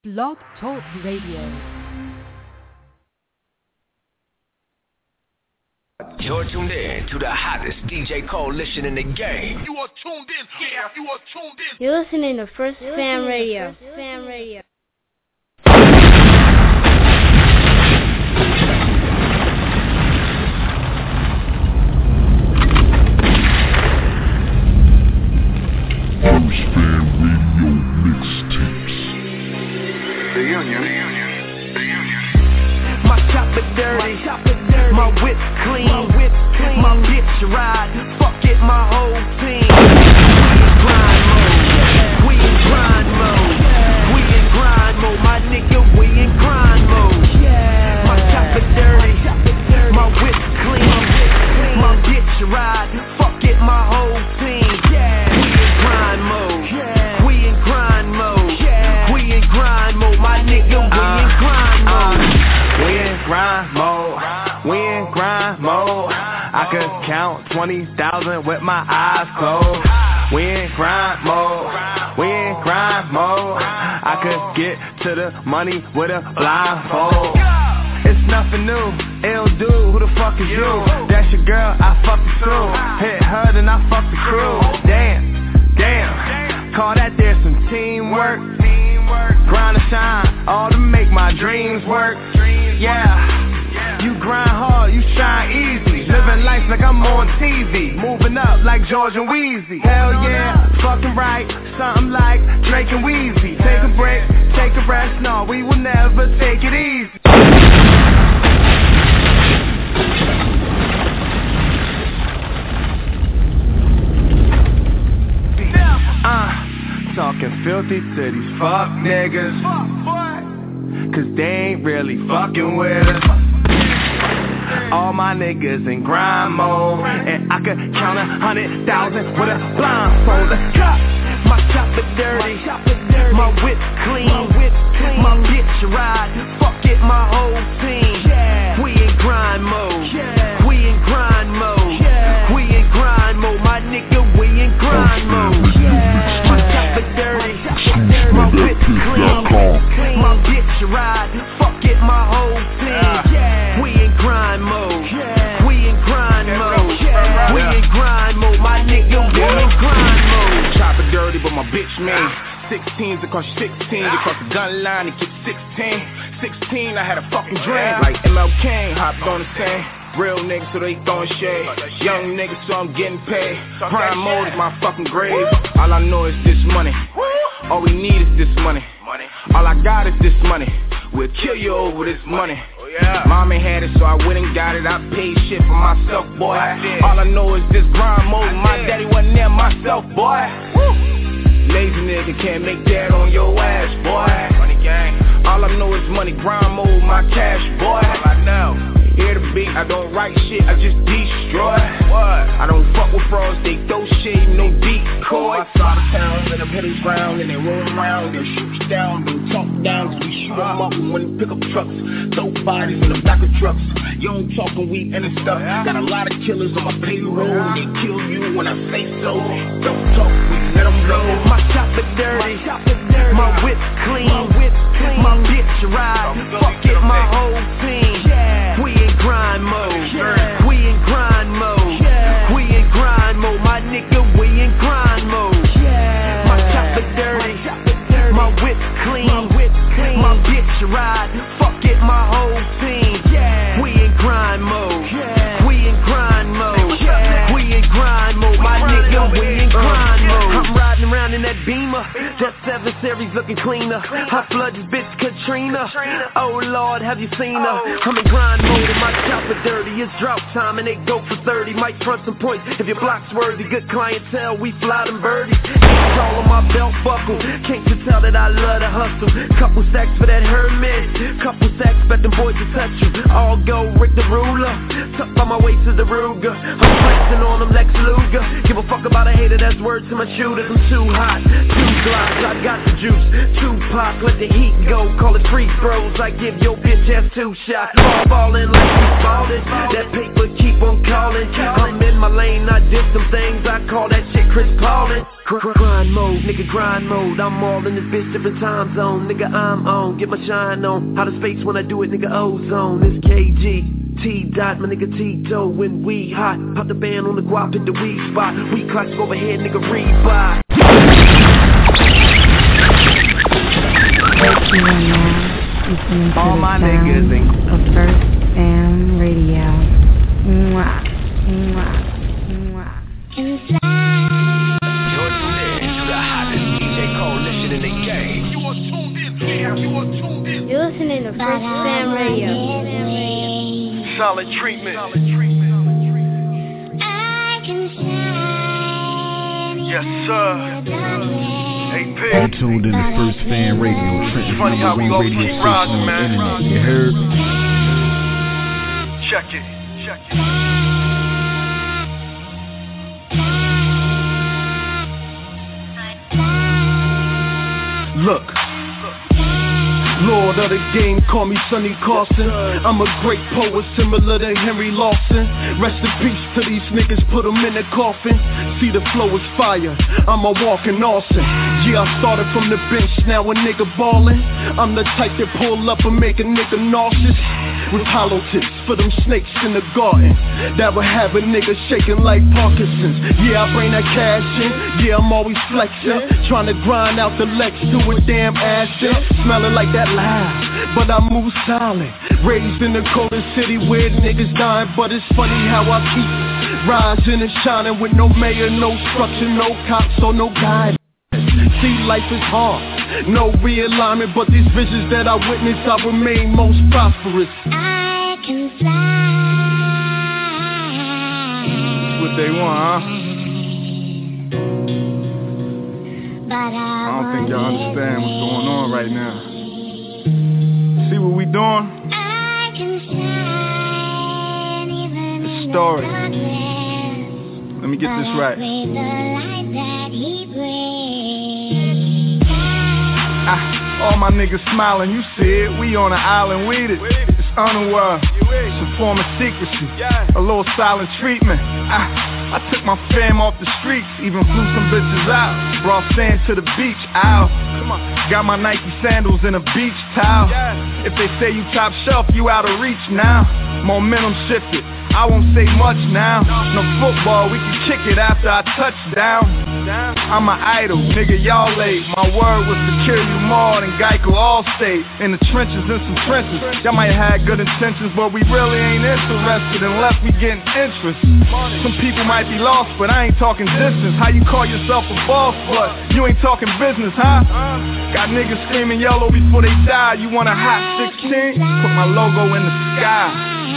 Blog Talk Radio. You're tuned in to the hottest DJ coalition in the game. You are tuned in. Yeah, you are tuned in. You're listening to First Fam Radio. Fam Radio. First Fam Radio mixtapes. The Union. My chopper dirty, my whip clean, my bitch ride, fuck it, my whole team. We in grind mode, we in grind mode, my nigga, we in grind mode. My chopper dirty, my whip clean, my bitch ride, fuck it, my whole team. We in grind mode, we in grind mode, we in grind mode, my nigga, we in grind mode. We in grind mode, we in grind mode. I could count 20,000 with my eyes closed. We in grind mode, we in grind mode. I could get to the money with a blindfold. It's nothing new, ill dude, who the fuck is you? That's your girl, I fucked the too. Hit her, then I fucked the crew. Damn, call that there some teamwork. Grind and shine, all to make my dreams work. Yeah, you grind hard, you shine easy. Living life like I'm on TV. Moving up like George and Weezy. Hell yeah, fucking right, something like Drake and Weezy. Take a break, take a rest, no, we will never take it easy. Talking filthy to these fuck niggas, cause they ain't really fucking with us. All my niggas in grind mode, and I could count 100,000 with a blindfold. Let's go. My chopper dirty, my whip clean, my bitch ride, fuck it, my whole team. We in grind mode, we in grind mode, we in grind mode, my nigga, we in grind mode. My chopper dirty, my whip clean, my bitch ride, fuck it, my whole team. We in grind mode, we in grind mode, we in grind mode, my nigga, we in grind mode. Chopper dirty, but my bitch mean 16s across 16, across the gun line to get 16. 16, I had a fucking dream, like MLK, hopped on the scene. Real niggas, so they throwing shade. Young niggas, so I'm getting paid. Prime mode is my fucking grave. All I know is this money. All we need is this money. All I got is this money. We'll kill you over this money. Mommy had it, so I went and got it. I paid shit for myself, boy. All I know is this grind mode. My daddy wasn't there myself, boy. Lazy nigga can't make that on your ass, boy. Money gang. All I know is money, grind mode, my cash, boy. All I know. Hear the beat, I don't write shit, I just destroy. What? I don't fuck with frauds, they throw shit, no decoy. Outside of town, let them hit the ground, and they roll around, they'll shoot you down, they'll talk down, cause we shoot them up and when they pick up trucks, throw bodies in the back of trucks. Young talking weed and stuff, got a lot of killers on my payroll, and they kill you when I say so. Don't talk, we let them blow. My chopper dirty, my whip clean, my bitch ride, fuck it, my whole team. We in grind mode, we in grind mode, we in grind mode, my nigga, we in grind mode. My chopper dirty, my whip clean, my bitch ride, fuck it, my whole team. We in grind mode, we in grind mode, we in grind mode, my nigga, we in grind mode. I'm riding around in that Beamer, that 7 Series looking cleaner. I flood this bitch Katrina. Oh Lord, have you seen her? I'm in grind mode and my chopper dirty. It's drought time and they go for 30. Might front some points if your block's worthy. Good clientele, we fly them birdies. It's all on my belt buckle. Can't you tell that I love to hustle? Couple stacks for that Hermes, couple stacks bet them boys to touch you. All go Rick the ruler, tuck by my waist to the Ruger. I'm flexing on him Lex Luger. Give a fuck about a hater, that's word to my shooters. I'm too hot, too glocks, I got the juice. Tupac, let the heat go, call it free throws. I give your bitch ass 2 shots. Ballin' like we ballin', that paper keep on callin'. I'm in my lane, I did some things, I call that shit Chris Paulin'. Grind mode, nigga, grind mode. I'm all in this bitch, different time zone. Nigga, I'm on, get my shine on. Out of space when I do it, nigga, ozone. It's KG, T-Dot, my nigga Tito. When we hot, pop the band on the guap in the weed spot. We clocks overhead, nigga, rebuy. All my niggas in First Fam Radio. Mwah, mwah, mwah. You're tuned in to the hottest DJ coalition in the game. You are tuned in. Yeah, you are tuned in. You're listening to First Fam Radio. Solid treatment. Yes, sir. AP. You tuned in to First Fan Radio, Trenton's Funny how we #1 all radio keep station rising, on the man. internet. You heard? Check it. Check it. Look, Lord of the game, call me Sonny Carson. I'm a great poet similar to Henry Lawson. Rest in peace to these niggas, put them in a coffin. See the flow is fire, I'm a walking Austin. Yeah, I started from the bench, now a nigga ballin'. I'm the type that pull up and make a nigga nauseous. With hollow tips for them snakes in the garden that would have a nigga shaking like Parkinson's. Yeah, I bring that cash in, yeah, I'm always flexing. Trying to grind out the Lex to a damn acid. Smelling like that loud, but I move silent. Raised in the coldest city where niggas dying, but it's funny how I keep rising and shining with no mayor, no structure, no cops or no guidance. See, life is hard, no realignment, but these visions that I witness, I remain most prosperous. I can fly. That's what they want, huh? But I don't think y'all understand what's going on right now. See what we doing? I can shine even The in story. the darkness. Let me get this right. The light that he brings. All my niggas smiling, you see it. We on an island with it. It's unaware. Some form of secrecy. A little silent treatment. I took my fam off the streets, even flew some bitches out. Brought sand to the beach, ow. Got my Nike sandals and a beach towel. If they say you top shelf, you out of reach now. Momentum shifted, I won't say much now. No football, we can kick it after I touch down. I'm an idol, nigga, y'all late. My word was to kill you more than Geico Allstate. In the trenches, in some trenches. Y'all might have good intentions, but we really ain't interested unless we getting interest. Some people might be lost, but I ain't talking distance. How you call yourself a boss, but you ain't talking business, huh? Got niggas screaming yellow before they die. You want a hot 16? Put my logo in the sky.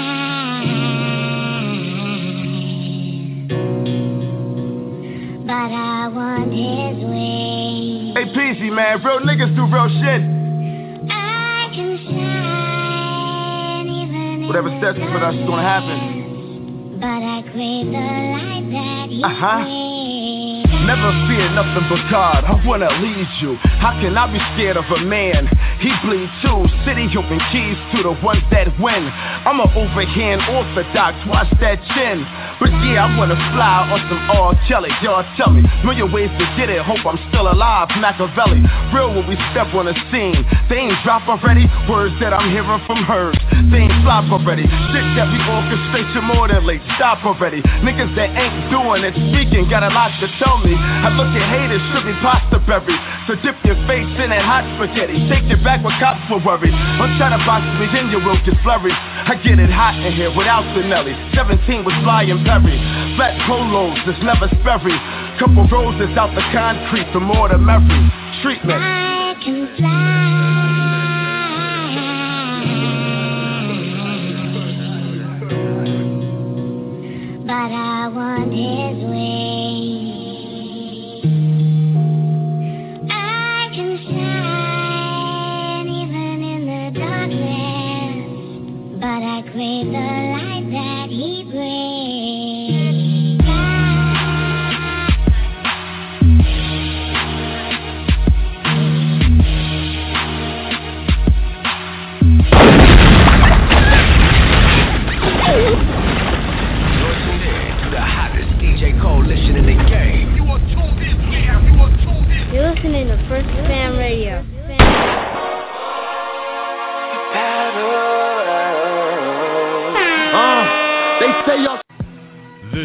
But I want his way. Hey, Peasy, man, real niggas do real shit. I can shine even in Whatever the steps for us is gonna happen. But I crave the light that he brings. Never fear nothing but God, I wanna lead you. How can I be scared of a man? He bleed too, city open keys to the ones that win. I'm an overhand orthodox, watch that chin. But yeah, I wanna fly on some R. Kelly. Y'all tell me, million ways to get it, hope I'm still alive, Machiavelli. Real when we step on the scene. They ain't drop already, words that I'm hearing from hers. They ain't flop already, shit that we orchestrate more than late. Stop already, niggas that ain't doing it, speaking, got a lot to tell me. I look at haters, strip me pasta berry. So dip your face in that hot spaghetti. Take it back when cops were worried. I'm trying to box me in, you will get flurried. I get it hot in here without Spinelli. 17 was flying Perry. Flat polos, it's never sperry. Couple roses out the concrete, the more the merry. Treatment. I can fly. But I want his way. I can shine even in the darkness. But I crave the light that he brings.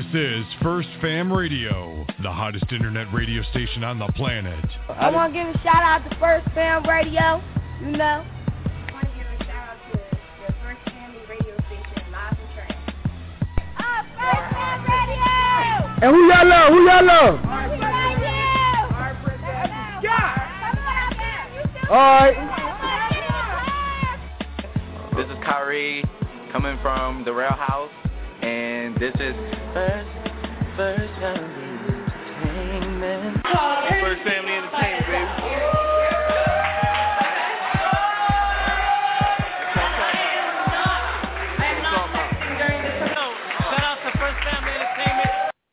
is First Fam Radio, the hottest internet radio station on the planet. I want to give a shout out to First Fam Radio, you know. I want to give a shout out to the First Family Radio station, Live and Train. First Fam Radio! And who y'all love? Alright. This is Kyrie coming from the Rail House, and this is First Family Entertainment. First Family Entertainment, baby. Shout out to First Family Entertainment.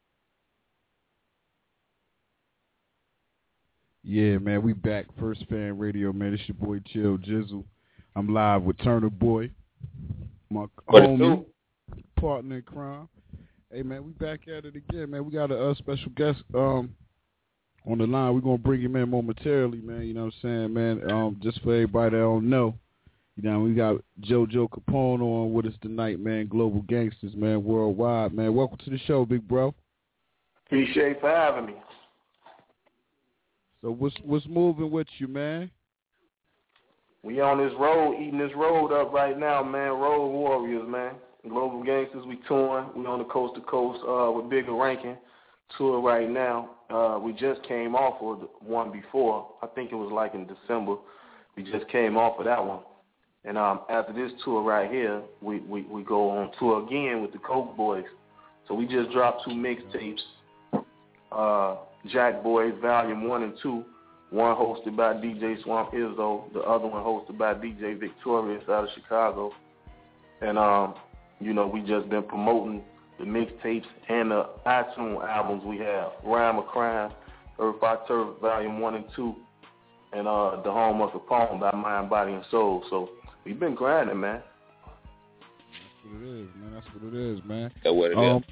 Yeah, man, we back. First Fan Radio, man. It's your boy Chill Jizzle. I'm live with Turner Boy, my homie, partner in crime. Hey, man, we back at it again, man. We got a special guest on the line. We're going to bring him in momentarily, man. You know what I'm saying, man? Just for everybody that don't know, you know, we got JoJo Capone on with us tonight, man. Global Gangsters, man, worldwide, man. Welcome to the show, big bro. Appreciate for having me. So what's moving with you, man? We on this road, eating this road up right now, man. Road Warriors, man. Global Gangsters, we touring. We on the coast to coast with Bigger Rankin tour right now. We just came off of the one before. I think it was like in December. We just came off of that one. And after this tour right here, we go on tour again with the Coke Boys. So we just dropped 2 mixtapes. Jack Boys Volume 1 and 2. One hosted by DJ Swamp Izzo. The other one hosted by DJ Victorious out of Chicago. And, you know, we just been promoting the mixtapes and the iTunes albums we have. Rhyme of Crime, Earth by Turf, Volume 1 and 2. And The Home of Capone by Mind, Body, and Soul. So we've been grinding, man. That's what it is, man. That's what it is, man. That's what it is.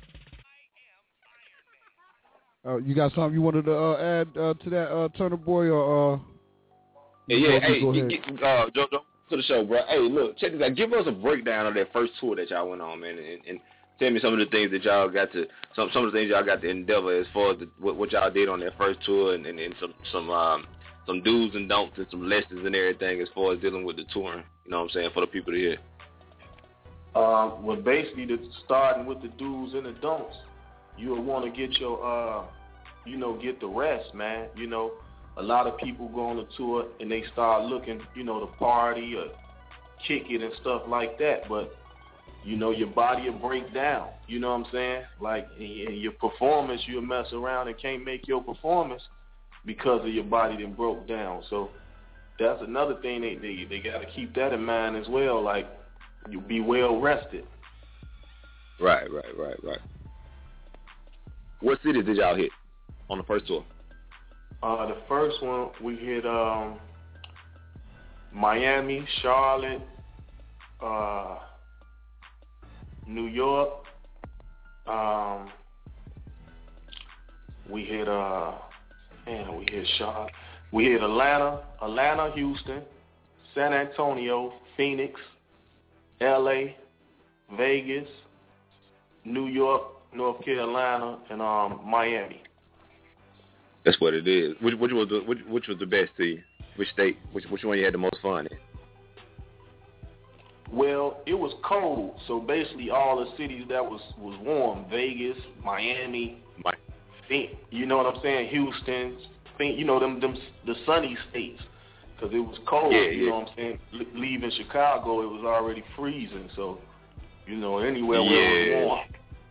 You got something you wanted to add to that, Turner Boy, or? Hey, JoJo, to the show, bro. Hey, look, check this out. Give us a breakdown of that first tour that y'all went on, man, and tell me some of the things that y'all got to, some of the things y'all got to endeavor as far as what y'all did on that first tour, and some do's and don'ts and some lessons and everything as far as dealing with the touring. You know what I'm saying, for the people to hear. Well, basically, starting with the do's and the don'ts. You'll want to get your, get the rest, man. You know, a lot of people go on the tour and they start looking, to party or kick it and stuff like that. But, your body will break down. You know what I'm saying? Like, in your performance, you'll mess around and can't make your performance because of your body that broke down. So that's another thing they got to keep that in mind as well. Like, you be well rested. Right. What cities did y'all hit on the first tour? The first one, we hit Miami, Charlotte, New York. We hit Charlotte. We hit Atlanta, Houston, San Antonio, Phoenix, LA, Vegas, New York, North Carolina, and Miami. That's what it is. Which was the best to you? Which state? Which one you had the most fun in? Well, it was cold, so basically all the cities that was warm: Vegas, Miami, you know what I'm saying? Houston, them the sunny states, because it was cold. You know what I'm saying? Leaving Chicago, it was already freezing, so anywhere where it was warm.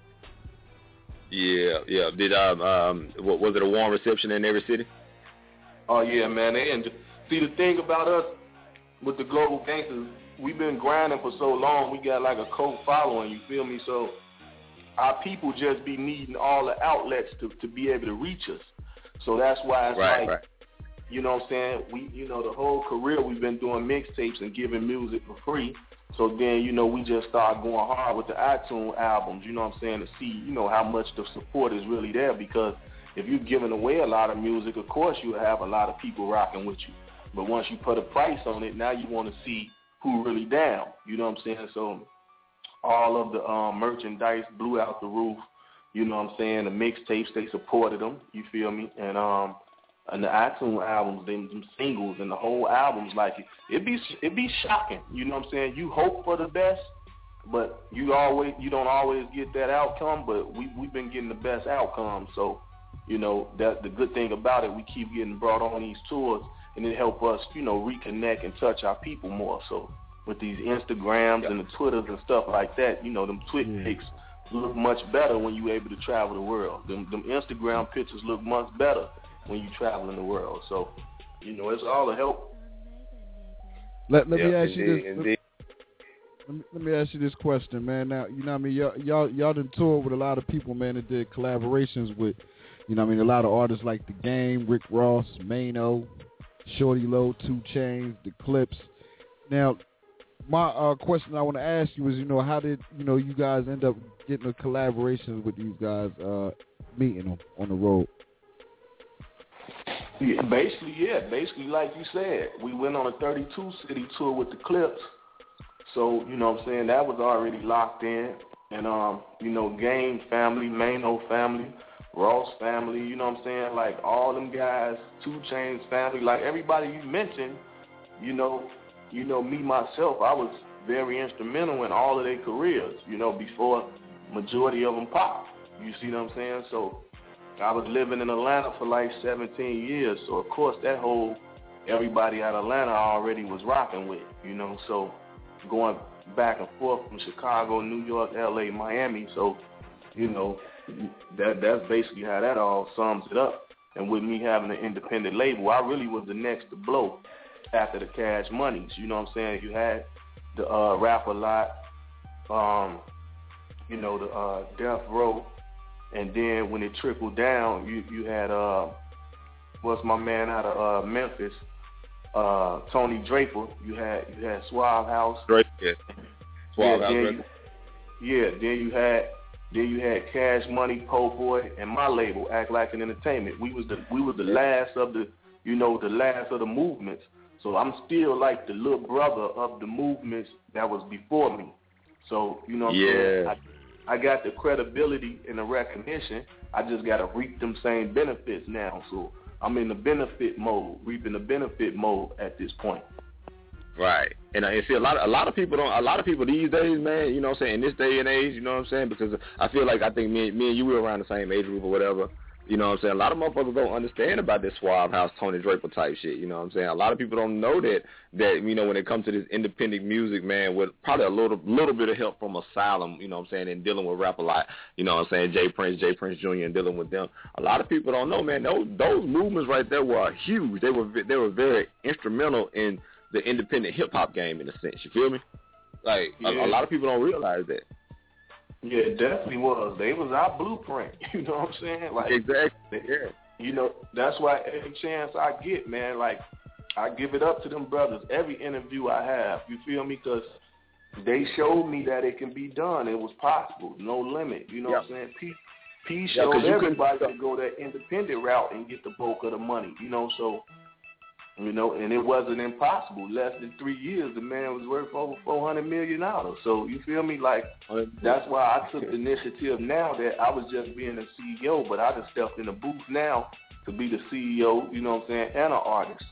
Yeah. Did was it a warm reception in every city? Oh yeah, man. And see, the thing about us with the Global Gangsters, we've been grinding for so long. We got like a cult following. You feel me? So our people just be needing all the outlets to be able to reach us. So that's why it's right. You know what I'm saying? We, the whole career we've been doing mixtapes and giving music for free. So then, we just started going hard with the iTunes albums, you know what I'm saying, to see, how much the support is really there. Because if you're giving away a lot of music, of course you'll have a lot of people rocking with you. But once you put a price on it, now you want to see who really down, you know what I'm saying? So all of the merchandise blew out the roof. You know what I'm saying? The mixtapes, they supported them. You feel me? And the iTunes albums, them singles, and the whole albums, like it be shocking. You know what I'm saying? You hope for the best, but you don't always get that outcome. But we've been getting the best outcome. So, you know, that the good thing about it, we keep getting brought on these tours, and it help us, you know, reconnect and touch our people more. So with these Instagrams and the Twitters and stuff like that, you know, them Twit pics look much better when you able to travel the world. Them Instagram pictures look much better when you travel in the world. So, you know, it's all a help. Let me ask you this. Let me ask you this question, man. Now, you know what I mean? Y'all done toured with a lot of people, man, that did collaborations with, you know what I mean, a lot of artists like The Game, Rick Ross, Mano, Shorty Low, 2 Chainz, The Clips. Now, my question I want to ask you is, you know, how did, you know, you guys end up getting a collaboration with these guys, meeting them on the road? Yeah, basically like you said, we went on a 32-city tour with the Clips. So, you know what I'm saying, that was already locked in. And, you know, Game family, Mano family, Ross family, you know what I'm saying, like all them guys, 2 Chainz family, like everybody you mentioned, you know, me, myself, I was very instrumental in all of their careers, you know, before majority of them popped. You see what I'm saying? So I was living in Atlanta for like 17 years. So, of course, that whole everybody out of Atlanta already was rocking with, you know. So going back and forth from Chicago, New York, L.A., Miami. So, you know, that's basically how that all sums it up. And with me having an independent label, I really was the next to blow after the Cash Moneys. You know what I'm saying? You had the Rap A Lot, you know, the Death Row. And then when it trickled down, you had, what's my man out of Memphis, Tony Draper. You had Suave House. Drake, yeah. Suave House. Then you had Cash Money, Po Boy, and my label, Act Like an Entertainment. We was the last of the, you know, the last of the movements. So I'm still like the little brother of the movements that was before me. So, you know what I'm saying? I got the credibility and the recognition. I just got to reap them same benefits now. So I'm in the benefit mode, reaping the benefit mode at this point. Right. And I see a lot of people these days, man, you know what I'm saying, in this day and age, you know what I'm saying, because I think me and you were around the same age group or whatever. You know what I'm saying? A lot of motherfuckers don't understand about this Suave House, Tony Draper type shit. You know what I'm saying? A lot of people don't know that you know, when it comes to this independent music, man, with probably a little bit of help from Asylum, you know what I'm saying, and dealing with Rap A Lot, you know what I'm saying, Jay Prince Jr. and dealing with them. A lot of people don't know, man, those movements right there were huge. They were very instrumental in the independent hip-hop game, in a sense. You feel me? Like, a lot of people don't realize that. Yeah, it definitely was. They was our blueprint. You know what I'm saying? Like, exactly. Yeah. You know, that's why every chance I get, man, like, I give it up to them brothers. Every interview I have, you feel me? Because they showed me that it can be done. It was possible. No limit. You know what I'm saying? P showed everybody to go that independent route and get the bulk of the money. You know, so, you know, and it wasn't impossible. Less than 3 years, the man was worth over $400 million. So, you feel me? Like, that's why I took the initiative now that I was just being a CEO, but I just stepped in the booth now to be the CEO, you know what I'm saying, and an artist.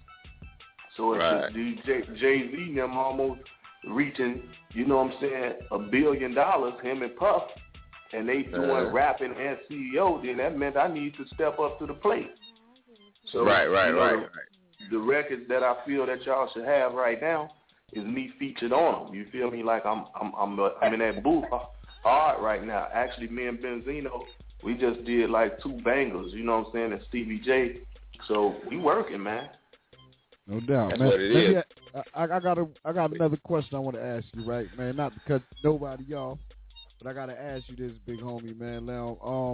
So it's Jay-Z and them almost reaching, you know what I'm saying, $1 billion, him and Puff, and they doing rapping and CEO, then that meant I need to step up to the plate. So, right. The records that I feel that y'all should have right now is me featured on them. You feel me? Like I'm in that booth hard right now. Actually, me and Benzino, we just did like 2 bangers. You know what I'm saying? And Stevie J. So we working, man. No doubt, That's man. what it is. I got another question I want to ask you, right, man? Not because nobody y'all, but I gotta ask you this, big homie, man. Now,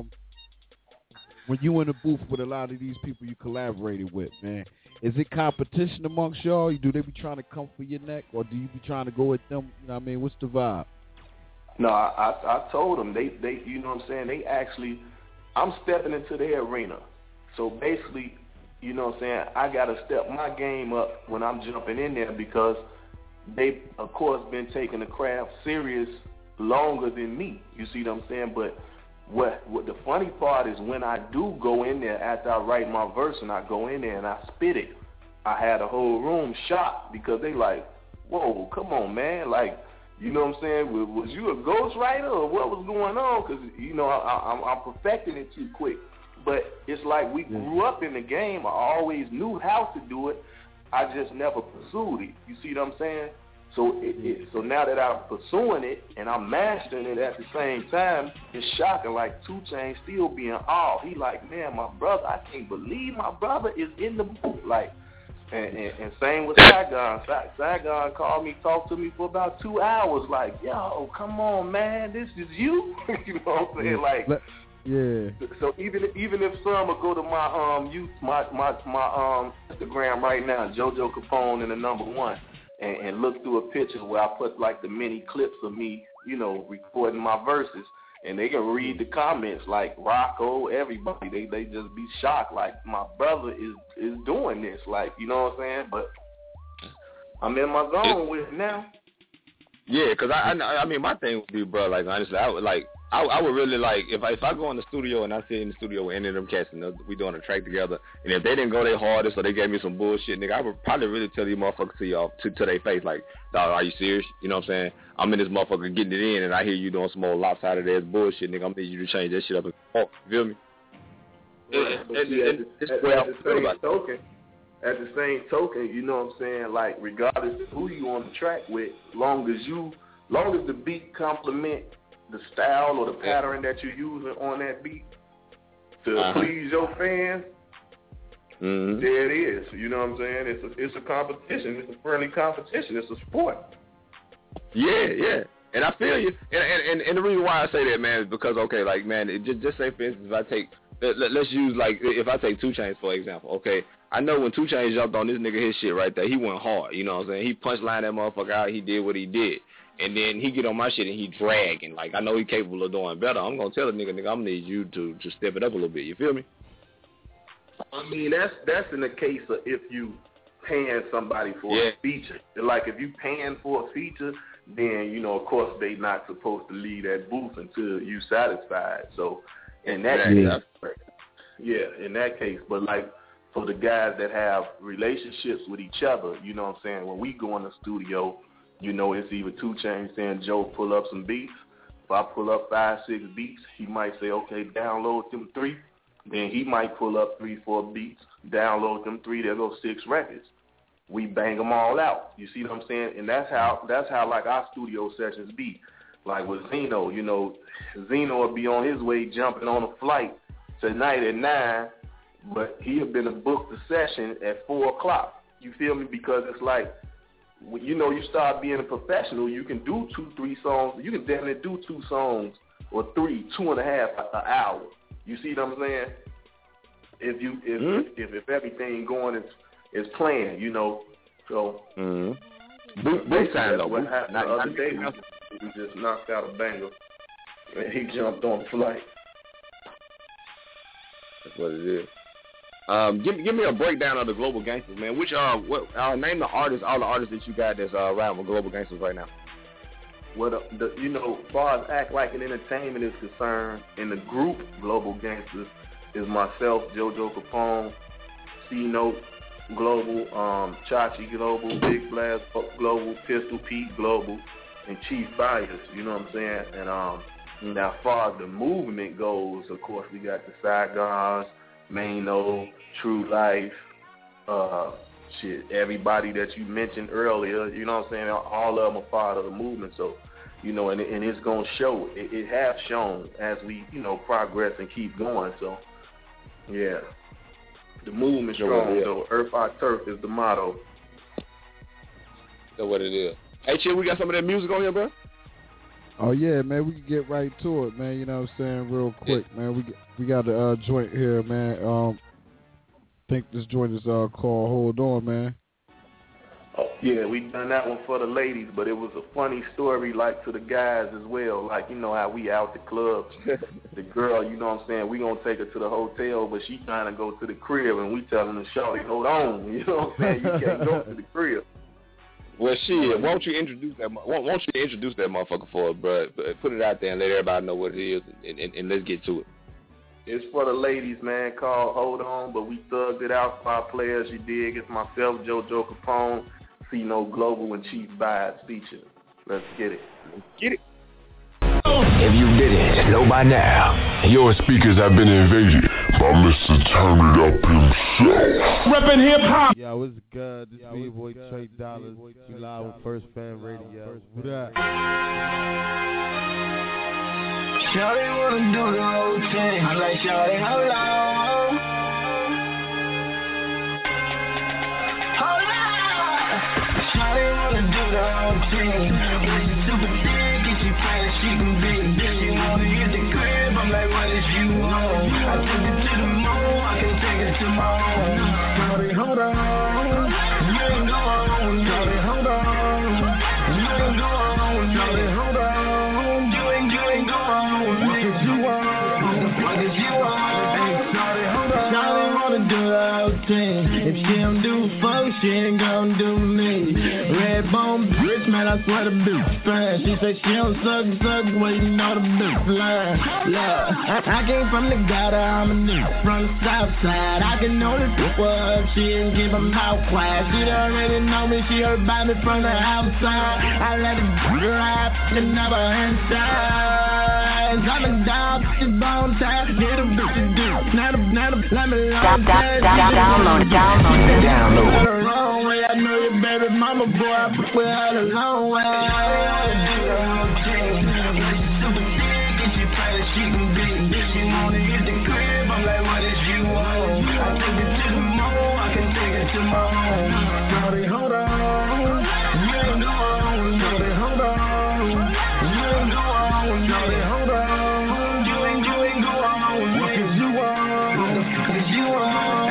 when you in the booth with a lot of these people you collaborated with, man, is it competition amongst y'all? Do they be trying to come for your neck, or do you be trying to go at them? You know what I mean? What's the vibe? No, I told them, they you know what I'm saying, they actually, I'm stepping into their arena. So basically, you know what I'm saying, I got to step my game up when I'm jumping in there because they've, of course, been taking the craft serious longer than me. You see what I'm saying? But what the funny part is when I do go in there after I write my verse and I go in there and I spit it, I had a whole room shocked because they like, whoa, come on, man. Like, you know what I'm saying? Was you a ghostwriter or what was going on? Because, you know, I'm perfecting it too quick. But it's like we grew up in the game. I always knew how to do it. I just never pursued it. You see what I'm saying? So so now that I'm pursuing it and I'm mastering it at the same time, it's shocking. Like 2 Chainz still being awe. He like, man, my brother, I can't believe my brother is in the booth. Like, and same with Saigon. Saigon called me, talked to me for about 2 hours. Like, yo, come on, man, this is you. You know what I'm saying? Like, yeah. So even if some will go to my Instagram right now, JoJo Capone and the #1. And look through a picture where I put like the mini clips of me, you know, recording my verses, and they can read the comments like Rocco, everybody. They just be shocked, like my brother is doing this, like, you know what I'm saying? But I'm in my zone with it now. Yeah, because I mean, my thing would be, bro, like, honestly, I would really, like, if I go in the studio and I sit in the studio with any of them cats and we doing a track together, and if they didn't go their hardest or they gave me some bullshit, nigga, I would probably really tell these motherfuckers to their face, like, dog, are you serious? You know what I'm saying? I'm in this motherfucker getting it in, and I hear you doing some old lopsided ass bullshit, nigga. I'm need you to change that shit up and talk. You feel me? At the same token, you know what I'm saying? Like, regardless of who you on the track with, long as the beat complement the style or the pattern that you're using on that beat to please your fans, there it is. You know what I'm saying? It's a competition. It's a friendly competition. It's a sport. Yeah. And I feel you. And the reason why I say that, man, is because, okay, like, man, just say, for instance, let's use, like, if I take 2 Chainz, for example, okay, I know when 2 Chainz jumped on this nigga his shit right there, he went hard, you know what I'm saying? He punchlined that motherfucker out, he did what he did. And then he get on my shit and he dragging. Like, I know he capable of doing better. I'm going to tell the nigga, I'm going to need you to step it up a little bit. You feel me? I mean, that's in the case of if you paying somebody for a feature. Like, if you paying for a feature, then, you know, of course, they not supposed to leave that booth until you satisfied. So, in that case, in that case. But, like, for the guys that have relationships with each other, you know what I'm saying, when we go in the studio, you know, it's either 2 Chainz saying, Joe, pull up some beats. If I pull up 5, 6 beats, he might say, okay, download them 3. Then he might pull up 3, 4 beats, download them 3. There go 6 records. We bang them all out. You see what I'm saying? And that's how like our studio sessions be. Like with Zeno, you know, Zeno will be on his way jumping on a flight tonight at 9, but he have been booked the session at 4 o'clock. You feel me? Because it's like, when, you know, you start being a professional, you can do 2, 3 songs. You can definitely do 2 songs or 3, 2.5 an hour. You see what I'm saying? If everything going is planned, you know. So both times though. What happened the other day? We just knocked out a banger, and he jumped on the flight. That's what it is. Give me a breakdown of the Global Gangsters, man. Which name the artists, all the artists that you got that's riding with Global Gangsters right now. Well, you know, as far as Act Like an Entertainment is concerned, in the group Global Gangsters is myself, JoJo Capone, C-Note Global, Chachi Global, Big Blast Global, Pistol Pete Global, and Chief Bias. You know what I'm saying? And now, as far as the movement goes, of course, we got the Saigons, Mano, True Life, everybody that you mentioned earlier, you know what I'm saying? All of them are part of the movement. So, you know, and it's going to show. It has shown as we, you know, progress and keep going. So, yeah. The movement's strong, though. Earth, our turf is the motto. That's what it is. Hey, Chip, we got some of that music on here, bro? Oh, yeah, man. We can get right to it, man. You know what I'm saying? Real quick, man. We got a joint here, man. I think this joint is called Hold On, man. Oh, yeah, we done that one for the ladies, but it was a funny story, like, to the guys as well. Like, you know how we out the clubs. The girl, you know what I'm saying, we going to take her to the hotel, but she trying to go to the crib, and we telling her, shawty, hold on. You know what I'm saying? You can't go to the crib. Well, shit, won't you introduce that motherfucker for us, bro? Put it out there and let everybody know what it is, and let's get to it. It's for the ladies, man, called Hold On, but we thugged it out for our players, you dig? It's myself, JoJo Capone, C-No Global, and Chief Bias feature. Let's get it. Get it. If you didn't know by now, your speakers have been invaded by Mr. Turn It Up himself. Reppin' hip-hop. Yo, what's good? This is B-Boy Trey Dollars. We live with First Fan Radio. What up? Shawty wanna do the whole thing. I'm like, Shawty, hold on. Hold on. Shawty wanna do the whole thing. She's super thick and she fat as she can be. She wanna hit the crib. I'm like, what is you on? I took it to the moon. I can take it to my home. Shawty, hold on. You ain't going. Shawty, hold on. You ain't going. Shawty, hold on. If she don't do fuck, she ain't gon' do me. Red bone bitch, man, I swear the bitch fine. She say she don't suck, waiting on the bitch fly. Look, I came from the gutter, I'm a nigga from the south side. I can know the people up, she didn't keep her mouth quiet. She already know me, she heard about me from the outside. I let it drop, and never inside. I'm a dog, she's bone tight, get a bitch to do. Not a, let me download it. The wrong way, I know your baby mama, boy, I put her the long way. Super thick and she fat as she can be. She wanna hit the crib, I'm like, what is you on? I take it to the mall, I can take it to my home. Shawty, hold on, you ain't going. Shawty, hold on, you ain't going. Shawty, hold on, you ain't going. What is you on? What the fuck is you on?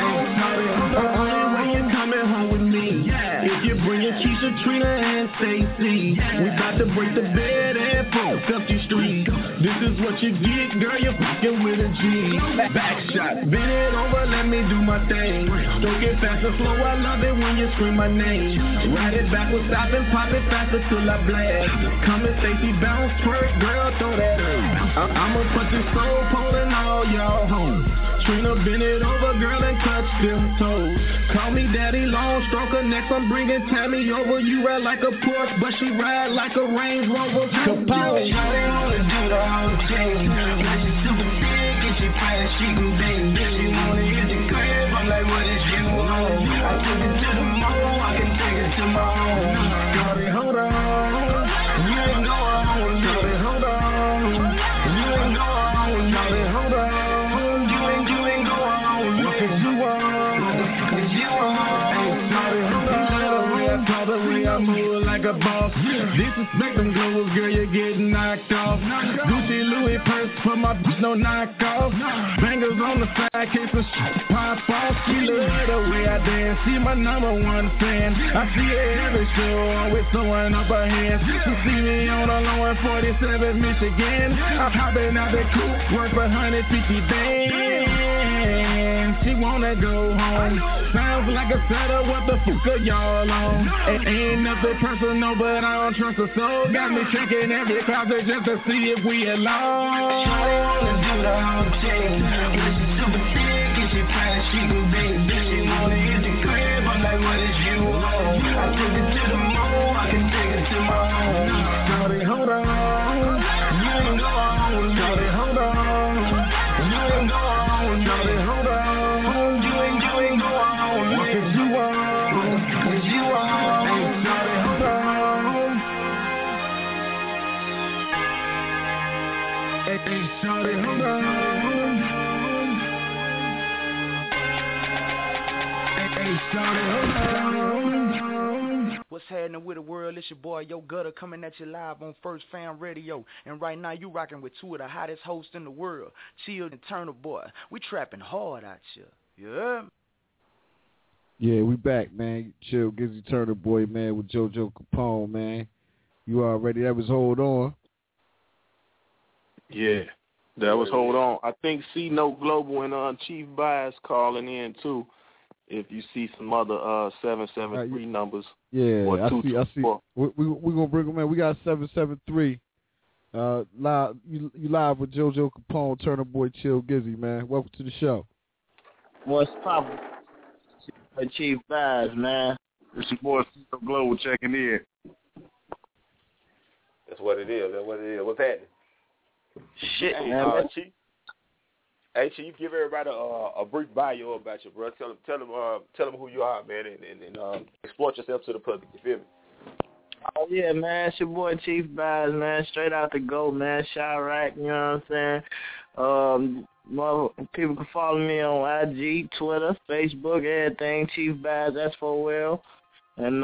Keisha, Trina, and Stacy. We about to break the bed and fuck up your street. This is what you get, girl, you're fucking with a G. Back shot, bend it over, let me do my thing. Stroke it fast and slow, I love it when you scream my name. Ride it backwards, stop and pop it faster till I blast. Come and Stacy, bounce, twerk, girl, throw that up. I'ma put this soul pulling all y'all home. Trina, bend it over, girl, and touch them toes. Call me daddy, long stroker, next I'm bringing Tammy over. You ride like a Porsche, but she ride like a Range Rover. Capone. Shawty wanna do the whole thing. She's super thick and she fat as she can be. She wanna hit the crib, I'm like, what is you on? I took it to the mall, I can take it to my home. Shawty, hold on, you ain't going. Shawty, hold on, you ain't going. Shawty, hold on. I move like a boss. Disrespect them globals, girl, you're getting knocked off. Gucci, Louis purse for my bitch, no knockoff. Bangers on the side, case of shit pop off. She love the way I dance, she my number one fan. I see her every show, always throwing up her hands. To see me on the low in 47 Michigan. I'm hopping out the coupe, work for 150 bands. She wanna go home. Sounds like a setup, what the fuck are y'all on? It ain't nothing personal, but I don't trust her soul. Got me checking every closet just to see if we alone. Shawty wanna do the whole thing. She's super thick and she fat as she can be. She wanna hit the crib, I'm like, what is you on? I took it to the mall, I can take it to my home. Shawty, hold on, you ain't going. Shawty, hold on, you ain't going. Shawty, hold on. What's happening with the world? It's your boy Yo Gutter coming at you live on First Fan Radio. And right now you rocking with two of the hottest hosts in the world, Chill and Turner Boy. We trapping hard out here. Yeah. Yeah, we back, man. Chill, Gizzy Turner Boy, man, with JoJo Capone, man. You already, that was Hold On. Yeah, that was Hold On. I think C-No Global and Chief Bias calling in, too. if you see some other 773 numbers. Yeah, or I see. We gonna bring them in. We got 773. Live. You live with JoJo Capone, Turner Boy, Chill Gizzy, man. Welcome to the show. What's poppin'? Chief Vibes, man. It's your boy Cito Global checking in. That's what it is. What's happening? Shit, hey, man. Chief. Hey, Chief, give everybody a brief bio about you, bro. Tell them who you are, man, and exploit yourself to the public. You feel me? Oh, yeah, man. It's your boy Chief Vibes, man. Straight out the GOAT, man. Chirac, you know what I'm saying? People can follow me on IG, Twitter, Facebook, everything. Chief Vibes, that's for well. And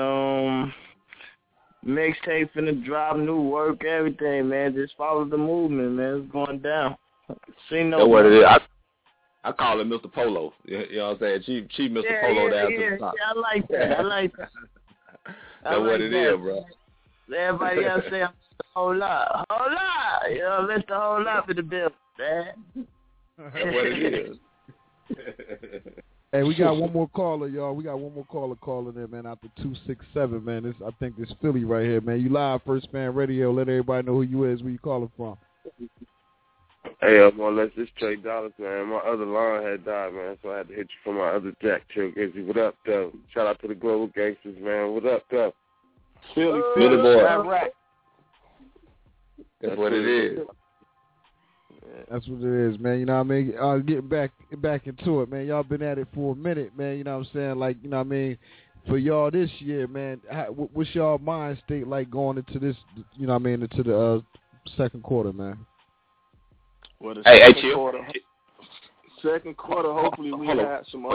mixtape finna drop, new work, everything, man. Just follow the movement, man. It's going down. That's what it is. I call him Mr. Polo. You know what I'm saying? Chief Mr. Polo down to the top. Yeah, I like that. That's what it is, bro. Everybody else say I'm whole lot. You know, let the whole lot in the building, man. That's what it is. Hey, we got one more caller, y'all. We got one more caller calling in, man, after 267, man. I think this Philly right here, man. You live, First Fan Radio. Let everybody know who you is, where you calling from. Hey, I'm gonna let this Trey Dollars, man. My other line had died, man, so I had to hit you for my other Jack Chill Gizzy. What up, though? Shout out to the Global Gangsters, man. What up, though? Philly boy. Right. That's what it is. That's what it is, man. You know what I mean? Getting back into it, man. Y'all been at it for a minute, man. You know what I'm saying? Like, you know what I mean? For y'all this year, man, what's y'all mind state like going into this, you know what I mean, into the second quarter, man? Well, the second quarter, hopefully we have some...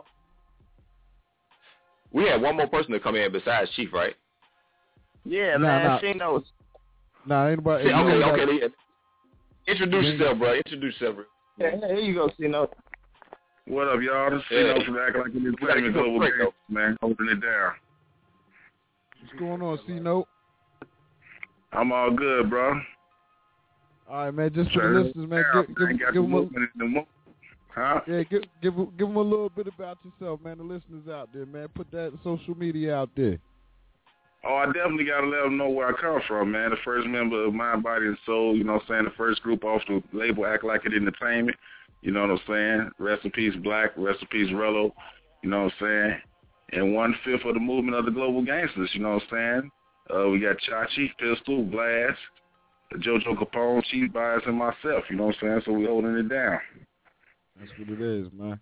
We had one more person to come in besides Chief, right? Yeah, man. She knows. Nah, anybody... Okay. Introduce yourself, bro. Yeah, here you go, C-Note. What up, y'all? This is C-Note from Acting Like Entertainment Global Gangsters, man. Holding it down. What's going on, C-Note? I'm all good, bro. All right, man. Just for the listeners, man, give them give them a little bit about yourself, man. The listeners out there, man. Put that social media out there. Oh, I definitely got to let them know where I come from, man. The first member of Mind, Body, and Soul, you know what I'm saying? The first group off the label Act Like It Entertainment, you know what I'm saying? Rest in peace, Black. Rest in peace, Rello, you know what I'm saying? And 1/5 of the movement of the Global Gangsters, you know what I'm saying? We got Chachi, Pistol, Blast, JoJo Capone, Chief Bias, and myself, you know what I'm saying? So we holding it down. That's what it is, man.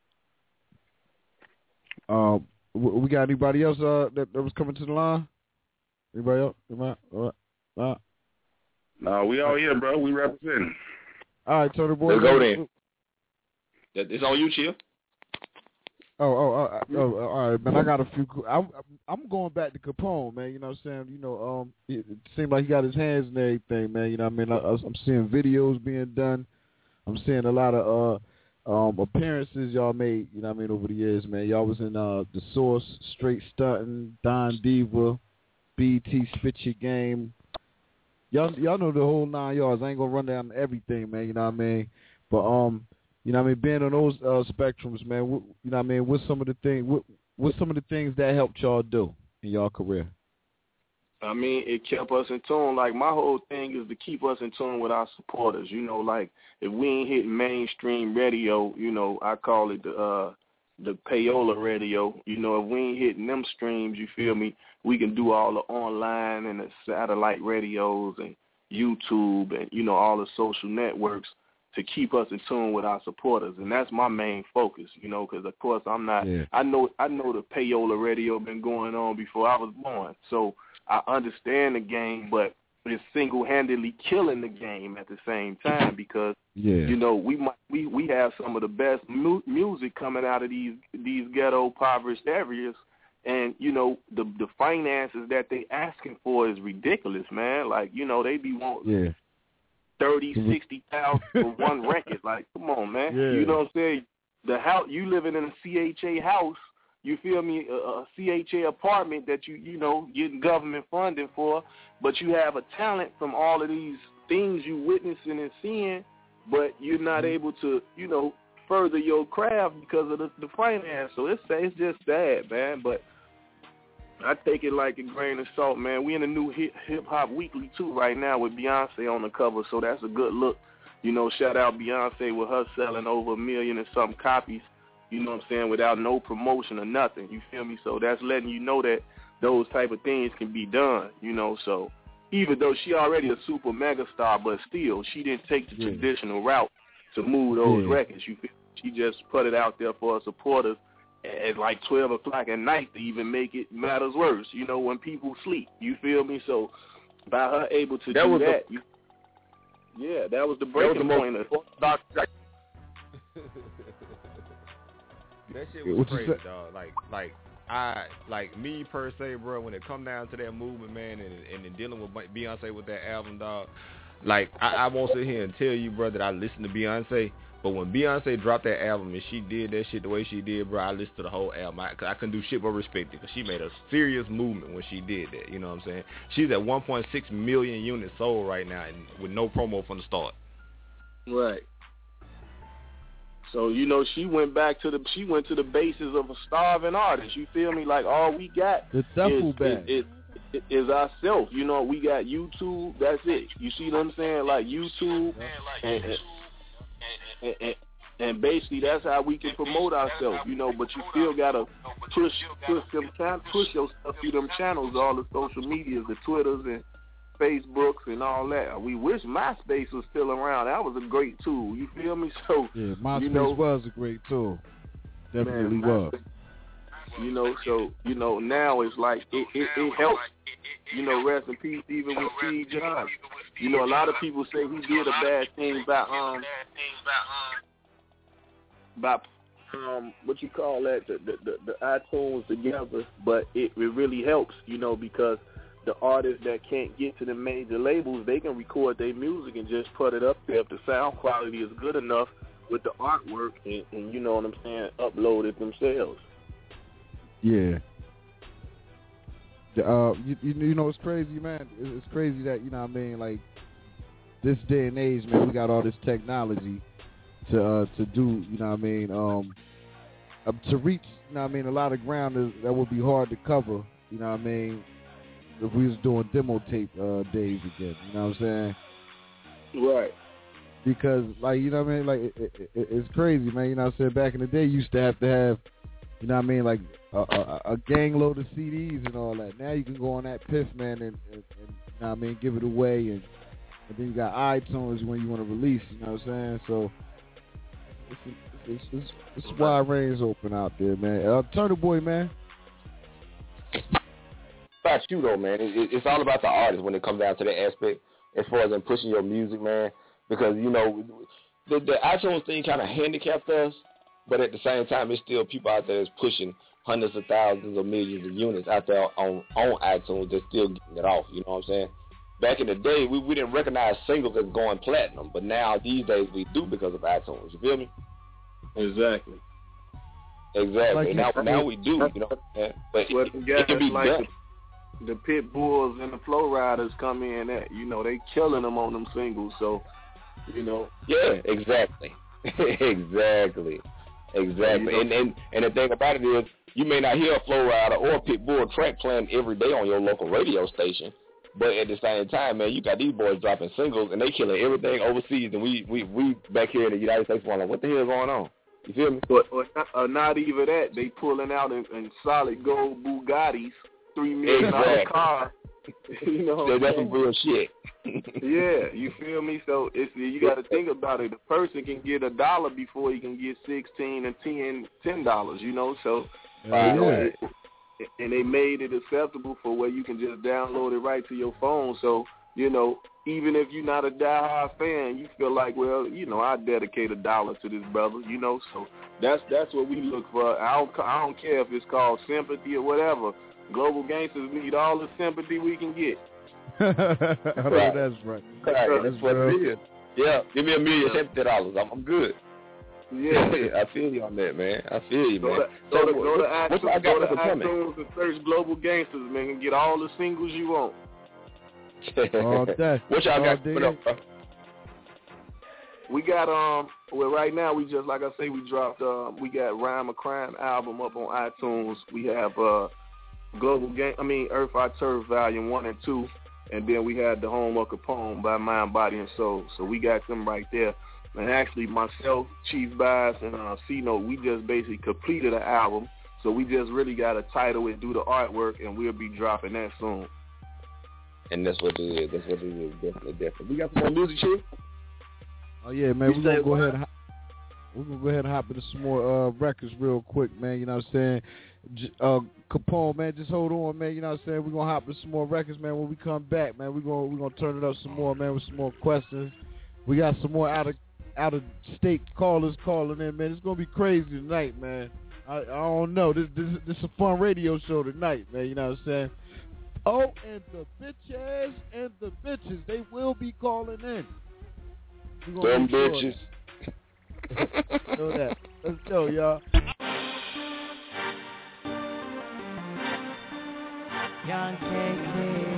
We got anybody else that was coming to the line? Anybody else? No, we all here, bro. We representing. All right, Turner Boy. Let's go then. It's on you, Chill. All right, man. I got a few. I'm going back to Capone, man. You know what I'm saying? You know, it seemed like he got his hands in everything, man. You know what I mean? I'm seeing videos being done. I'm seeing a lot of appearances y'all made, you know what I mean, over the years, man. Y'all was in The Source, Straight Stuntin', Don Diva, BT Spit Your Game. Y'all know the whole 9 yards. I ain't gonna run down everything, man, you know what I mean? But you know what I mean, being on those spectrums, man, you know what I mean, what's some of the things that helped y'all do in y'all career? I mean, it kept us in tune. Like, my whole thing is to keep us in tune with our supporters. You know, like, if we ain't hitting mainstream radio, you know, I call it the payola radio. You know, if we ain't hitting them streams, you feel me, we can do all the online and the satellite radios and YouTube and, you know, all the social networks to keep us in tune with our supporters. And that's my main focus, you know, because, of course, I'm not I know the payola radio been going on before I was born. So I understand the game, but it's single-handedly killing the game at the same time because, you know, we have some of the best music coming out of these ghetto, impoverished areas, and, you know, the finances that they asking for is ridiculous, man. Like, you know, they be wanting 30, 60,000 for one record. Like, come on, man. You know what I'm saying? The house, you living in a CHA house, you feel me, a CHA apartment that you know, getting government funding for, but you have a talent from all of these things you witnessing and seeing, but you're not able to, you know, further your craft because of the finance. So it's just sad, man. But I take it like a grain of salt, man. We in a new hip hop weekly too right now with Beyonce on the cover, so that's a good look. Shout out Beyonce with her selling over 1 million and some copies. You know what I'm saying, without no promotion or nothing. You feel me? So that's letting you know that those type of things can be done. So even though she already a super mega star, but still she didn't take the traditional route to move those records. You feel? She just put it out there for her supporters at like 12 o'clock at night to even make it matters worse, when people sleep. You feel me? So by her able to do that, that was the breaking point. That shit was crazy, dog. Like me per se, bro, when it come down to that movement, man, and dealing with Beyonce with that album, dog, like, I won't sit here and tell you, bro, that I listen to Beyonce, but when Beyonce dropped that album and she did that shit the way she did, bro, I listened to the whole album. I couldn't do shit but respect it, because she made a serious movement when she did that, you know what I'm saying? She's at 1.6 million units sold right now, and with no promo from the start. Right. So, she went to the basis of a starving artist. You feel me? Like, all we got is ourselves. We got YouTube. That's it. You see what I'm saying? Like YouTube, and basically that's how we can promote ourselves. But you still gotta push your stuff through them channels, all the social medias, the Twitters and Facebooks and all that. We wish MySpace was still around. That was a great tool. You feel me? So MySpace was a great tool. Definitely was. So now it's like it helps. Rest in peace, even with Steve Jobs. A lot of people say he did a bad thing by what you call that, the iTunes together, but it really helps, because the artists that can't get to the major labels, they can record their music and just put it up there if the sound quality is good enough with the artwork and you know what I'm saying, upload it themselves. Yeah. It's crazy, man. It's crazy that, like, this day and age, man, we got all this technology to do, to reach, a lot of ground that would be hard to cover, if we was doing demo tape days again, you know what I'm saying? Right. Because, like, like, it's crazy, man, you know what I'm saying? Back in the day, you used to have, like, a gang load of CDs and all that. Now you can go on that piff, man, and give it away, and then you got iTunes when you want to release, you know what I'm saying? So it's wide range open out there, man. Turtle Boy, man. About you though, man. It's all about the artist when it comes down to that aspect, as far as them pushing your music, man. Because the iTunes thing kind of handicapped us, but at the same time, it's still people out there that's pushing hundreds of thousands or millions of units out there on iTunes that's still getting it off. You know what I'm saying? Back in the day, we didn't recognize singles as going platinum, but now these days we do because of iTunes. You feel me? Exactly. Like now we do. You know what I'm saying? But it can be done. The Pit Bulls and the Flow Riders come in at, they killing them on them singles. So, Yeah, exactly. Exactly. And the thing about it is, you may not hear a Flow Rider or a Pit Bull track playing every day on your local radio station, but at the same time, man, you got these boys dropping singles and they killing everything overseas, and we back here in the United States like, what the hell is going on? You feel me? Or not even that. They pulling out in solid gold Bugattis, $3 million cars. That's some real shit. Yeah, you feel me? So you got to think about it. The person can get $1 before he can get $16 and $10. So and they made it acceptable for where you can just download it right to your phone. So even if you're not a diehard fan, you feel like, well, I dedicate $1 to this brother. So that's what we look for. I don't care if it's called sympathy or whatever. Global Gangsters need all the sympathy we can get. That's right. That's what it is. Yeah, give me $1 million, $70. I'm good. Yeah, I feel you on that, man. I feel you, man. Go to iTunes and search Global Gangsters, man, and get all the singles you want. All day. What y'all got put up, bro? We got well right now we just like I say we dropped we got Rhyme or Crime album up on iTunes. We have Earth Our Turf Volume 1 and 2, and then we had The Homework of Poem by Mind, Body, and Soul. So we got them right there. And actually myself, Chief Bias, and C-Note, we just basically completed an album. So we just really got to title it, do the artwork, and we'll be dropping that soon. And that's what it is. Definitely. We got some more music, Chief? Oh yeah, man. We're gonna go ahead and hop into some more records real quick, man. You know what I'm saying? Capone, man, just hold on, man. You know what I'm saying? We're gonna hop into some more records, man. When we come back, man, we're gonna turn it up some more, man, with some more questions. We got some more out of state callers calling in, man. It's gonna be crazy tonight, man. I don't know. This is a fun radio show tonight, man. You know what I'm saying? Oh, and the bitches, they will be calling in. Them bitches. Know that. Let's go, y'all. Young KK.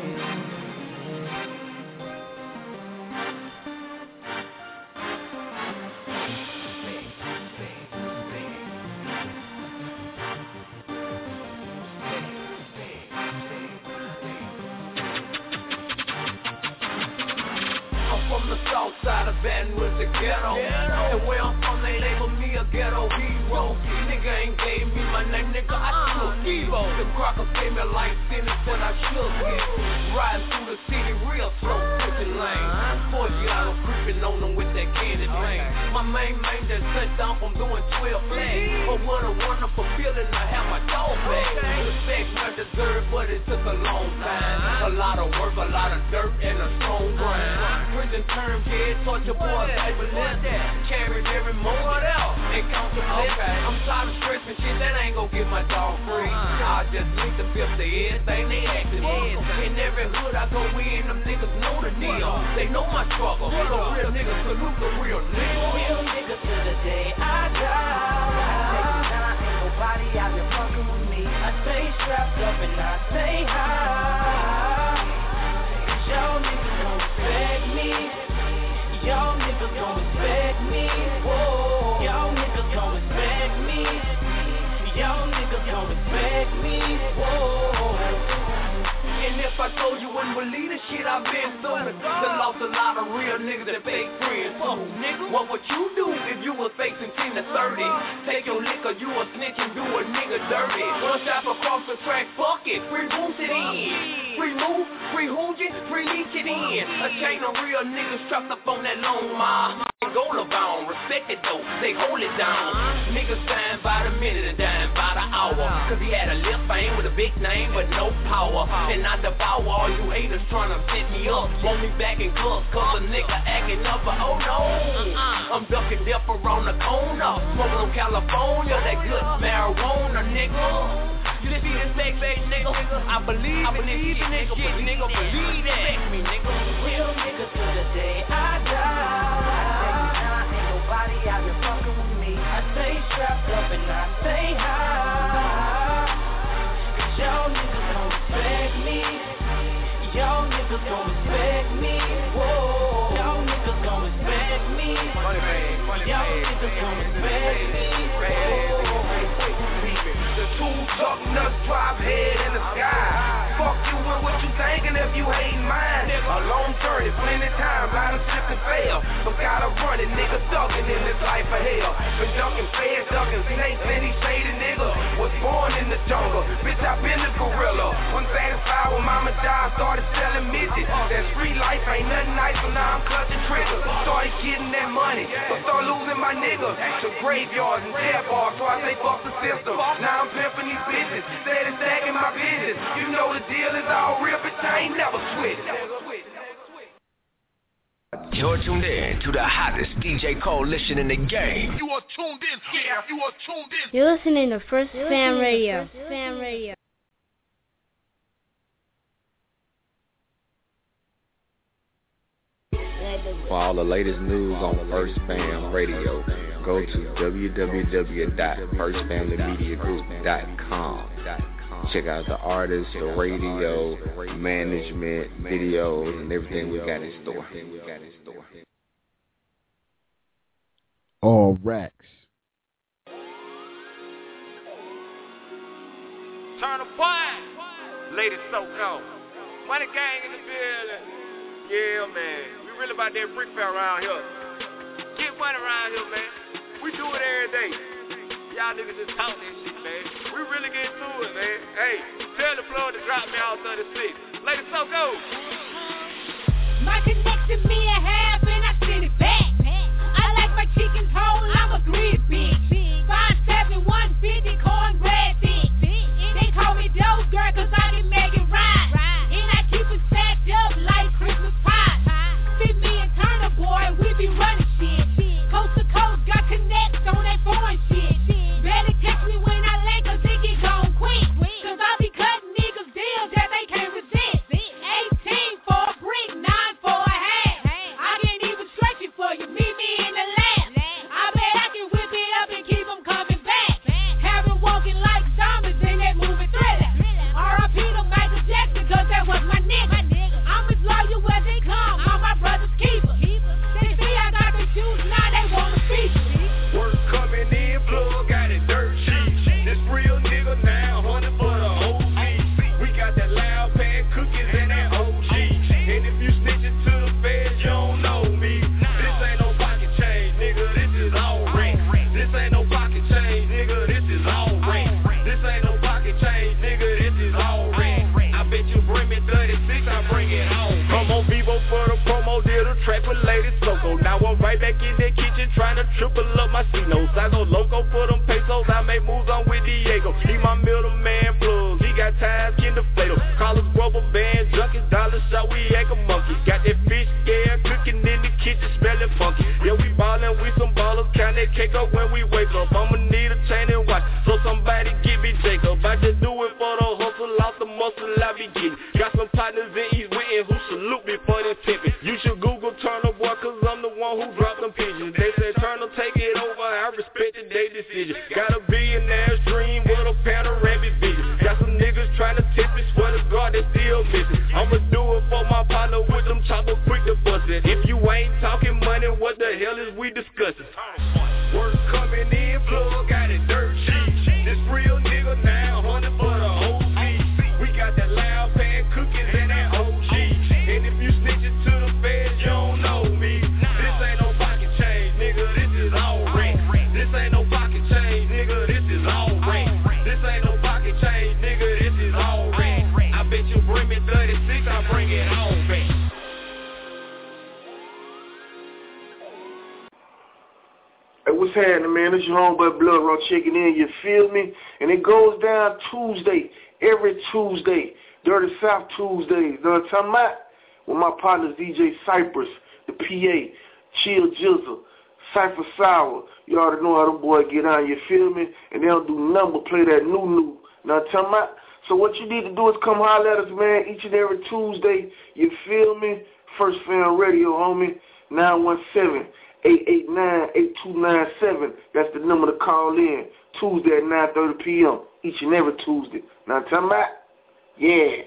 From the south side of Baton Rouge, the ghetto. And where I'm from, they label me a ghetto hero. Nigga ain't gave me my name, nigga, I took it. The Crockers gave me a life sentence, but I shook it. Riding through the city real slow, switching lanes. 40 hours creeping on them with that candy lane. My main just set down from doing 12 flags. But what a wonderful feeling to have my dog back. Respect not deserved, but it took a long time. A lot of work, a lot of dirt, and a strong grind. Prison term, kid, torture boys, paper list. Carried every moment out and count the bliss. I'm tired of stressing shit, that ain't gon' get my dog free. I just need to feel the everything they asking me. In every hood I go in, them niggas know the deal. They know my struggle. So real niggas salute the real niggas. Real niggas to the day I die. Ain't nobody out there fucking with me. I stay strapped up and I stay high. Y'all niggas gon' respect me. Y'all niggas gon' respect me. Whoa. Y'all niggas gon' respect me. Y'all niggas gon' respect me. Whoa. And if I told you wouldn't believe the shit I've been through, I lost a lot of real niggas that fake friends too. Nigga, what would you do if you was facing 10 to 30? Take your liquor, you a snitch and do a nigga dirty. One shot across the track, fuck it, free boost it in. Free move, free hoogie, free leech it in. A chain of real niggas trapped up on that long mile. Gola bound, respect it though, they hold it down. Niggas dying by the minute and dying by the hour. Cause he had a lip fame with a big name but no power. And I devour all you haters trying to set me up. Want me back in cuffs cause a nigga acting up, but oh no. I'm ducking death around the corner. Smoking on California, that good marijuana, nigga. You just see this fake nigga. I believe in this shit, nigga. Believe that. Respect me, nigga. Real niggas to the day I die. Nobody out here fucking with me. I stay strapped up and I stay high. Cause y'all niggas gon' respect me. Y'all niggas gon' respect me. Whoa. Y'all niggas gon' respect me. Y'all niggas gon' respect me. The two-tuck nuts drop head in the sky. Fuck you with what you thinking if you hating mine. A long journey, plenty times I done slipped and fell. But gotta run it, nigga thuggin' in this life of hell. Been ducking feds, ducking snakes, and these shady niggas was born in the jungle. Bitch, I been the gorilla. Wasn't satisfied when mama died, started selling midgets. That street life ain't nothing nice, so now I'm clutching triggers. Started getting that money, but start losing my niggas to graveyards and jail bars, so I say fuck the system. Now I'm pimping these bitches, steady stacking my business. You know the deal is all real, bitch, I ain't never switched. You're tuned in to the hottest DJ coalition in the game. You are tuned in. Yeah, you are tuned in. You're listening to First Fam Radio. Fam Radio. For all the latest news on First Fam Radio, go to www.firstfamilymediagroup.com. Check out the artists, the radio, management, videos, and everything we got in store. All racks. Turn a point. Lady So-Called. Money gang in the building. Yeah, man. We really about that brick fair around here. Get money around here, man. We do it every day. Y'all niggas just talk that shit, man. We really get to it, man. Hey, tell the floor to drop me out 36. Lady So-Called. My connection me a half and I send it back. I like my chickens whole, I'm a greedy bitch. 5'7", 150, cornbread thick. They call me Dope Girl cause I be making rhymes. And I keep it stacked up like Christmas pie. Fit me and Turner Boy, we be running shit. Coast to coast, got connects on that foreign shit. Better catch me when I lay cause it get gone quick. Cause I be cutting niggas deals that they can't resist. 18 for a brick, 9 for a half. I can't even stretch it for you, meet me in the lab. I bet I can whip it up and keep them coming back. Having walking like zombies in that movie Thriller. R.I.P. to Michael Jackson cause that was my nigga. I'm as loyal as they come, I'm my brother's keeper. They see I got the shoes, now they wanna feature. Work coming in, plug got it dirt cheap. This real nigga now, 100 for the OG. We got that loud pan cookies and that OG. And if you snitching to the feds, you don't know me. This ain't no pocket change, nigga, this is all rent. This ain't no pocket change, nigga, this is all rent. This ain't no pocket change, nigga, this is all rent. I bet you bring me 36, I bring it on. Come on, Vivo for the promo, did a track with Lady So-Called. Now I'm right back in the kitchen trying to triple up my C-notes. I go loco for them pesos, I make moves on with Diego. He my middleman plug, he got ties, Kinder Play-Doh. Collars, rubber band, junkies, dollar shot, we act a monkey. Got that fish scare, cooking in the kitchen, smelling funky. Yeah, we ballin', we some ballers, count that cake up when we wake up. I'ma need a chain and watch, so somebody give me Jacob. I just do it for the hustle, off the muscle I be getting. Got some partners in East Winton who salute me for this pimpin'. You should Google Turner Boy, cause I'm the one who dropped them pigeons. They said Turner take it over, I respected their decision. Got a billionaire's dream with a panoramic vision. Got some niggas trying to test me, swear to God they still missing. I'ma do it for my partner with them choppers quick to bust it. If you ain't talking money, what the hell is we discussing? Work coming in, plug got it dirt cheap. This real nigga now, 100 for the OG. We got that loud pan cookies and that OG. And if you snitching to the feds, you don't know me. This ain't no pocket change, nigga, this is all rent. This ain't no pocket change, nigga, this is all rent. This ain't no pocket change, nigga, this is all rent. I bet you bring me 36, I bring it on back. Hey, what's happening, man? It's your homeboy Blood Rock checking in, you feel me? And it goes down Tuesday, every Tuesday, Dirty South Tuesdays. You know what I'm talking about? With my partners DJ Cypress, the PA, Chill Jizzle, Cypher Sour. You already know how them boys get on, you feel me? And they don't do nothing but play that new. You know what I'm talking about? So what you need to do is come holler at us, man, each and every Tuesday. You feel me? First Fam Radio, homie, 917-889-8297. That's the number to call in. Tuesday at 9:30 p.m. Each and every Tuesday. Now, talking about? Yeah.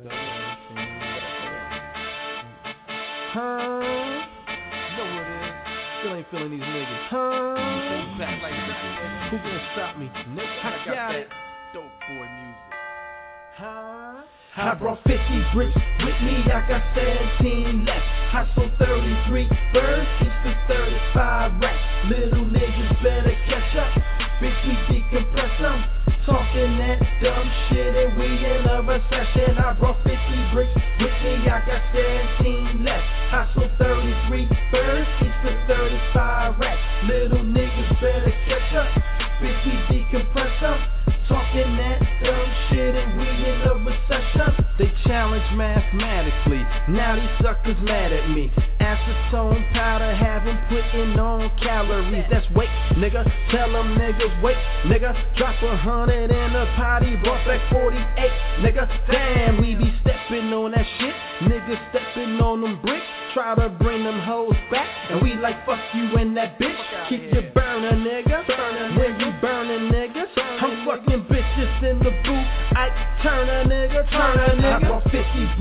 Huh? You know what it is? Still ain't feeling these niggas. Huh? Who gonna stop me? Nigga, I got it. Dope boy music. Huh? I brought 50 bricks with me, I got 17 left. I sold 33 birds, each for 35 racks. Little niggas better catch up, bitch we decompress them. Talking that dumb shit and we in a recession. I brought 50 bricks with me, I got 17 left. I sold 33 birds, each for 35 racks. Little niggas better catch up, bitch we decompress them. Talking that dumb shit and we in a recession. They challenge mathematically, now these suckers mad at me. Acetone powder have them putting on calories. That's weight, nigga, tell them niggas wait, nigga. Drop 100 in a potty, brought back 48, nigga. Damn, we be stepping on that shit, niggas stepping on them bricks. Try to bring them hoes back, and we like fuck you and that bitch. Keep you burning, nigga, when you burning, nigga. I'm fucking bitches in the booth, I turn a nigga. I brought 50 bricks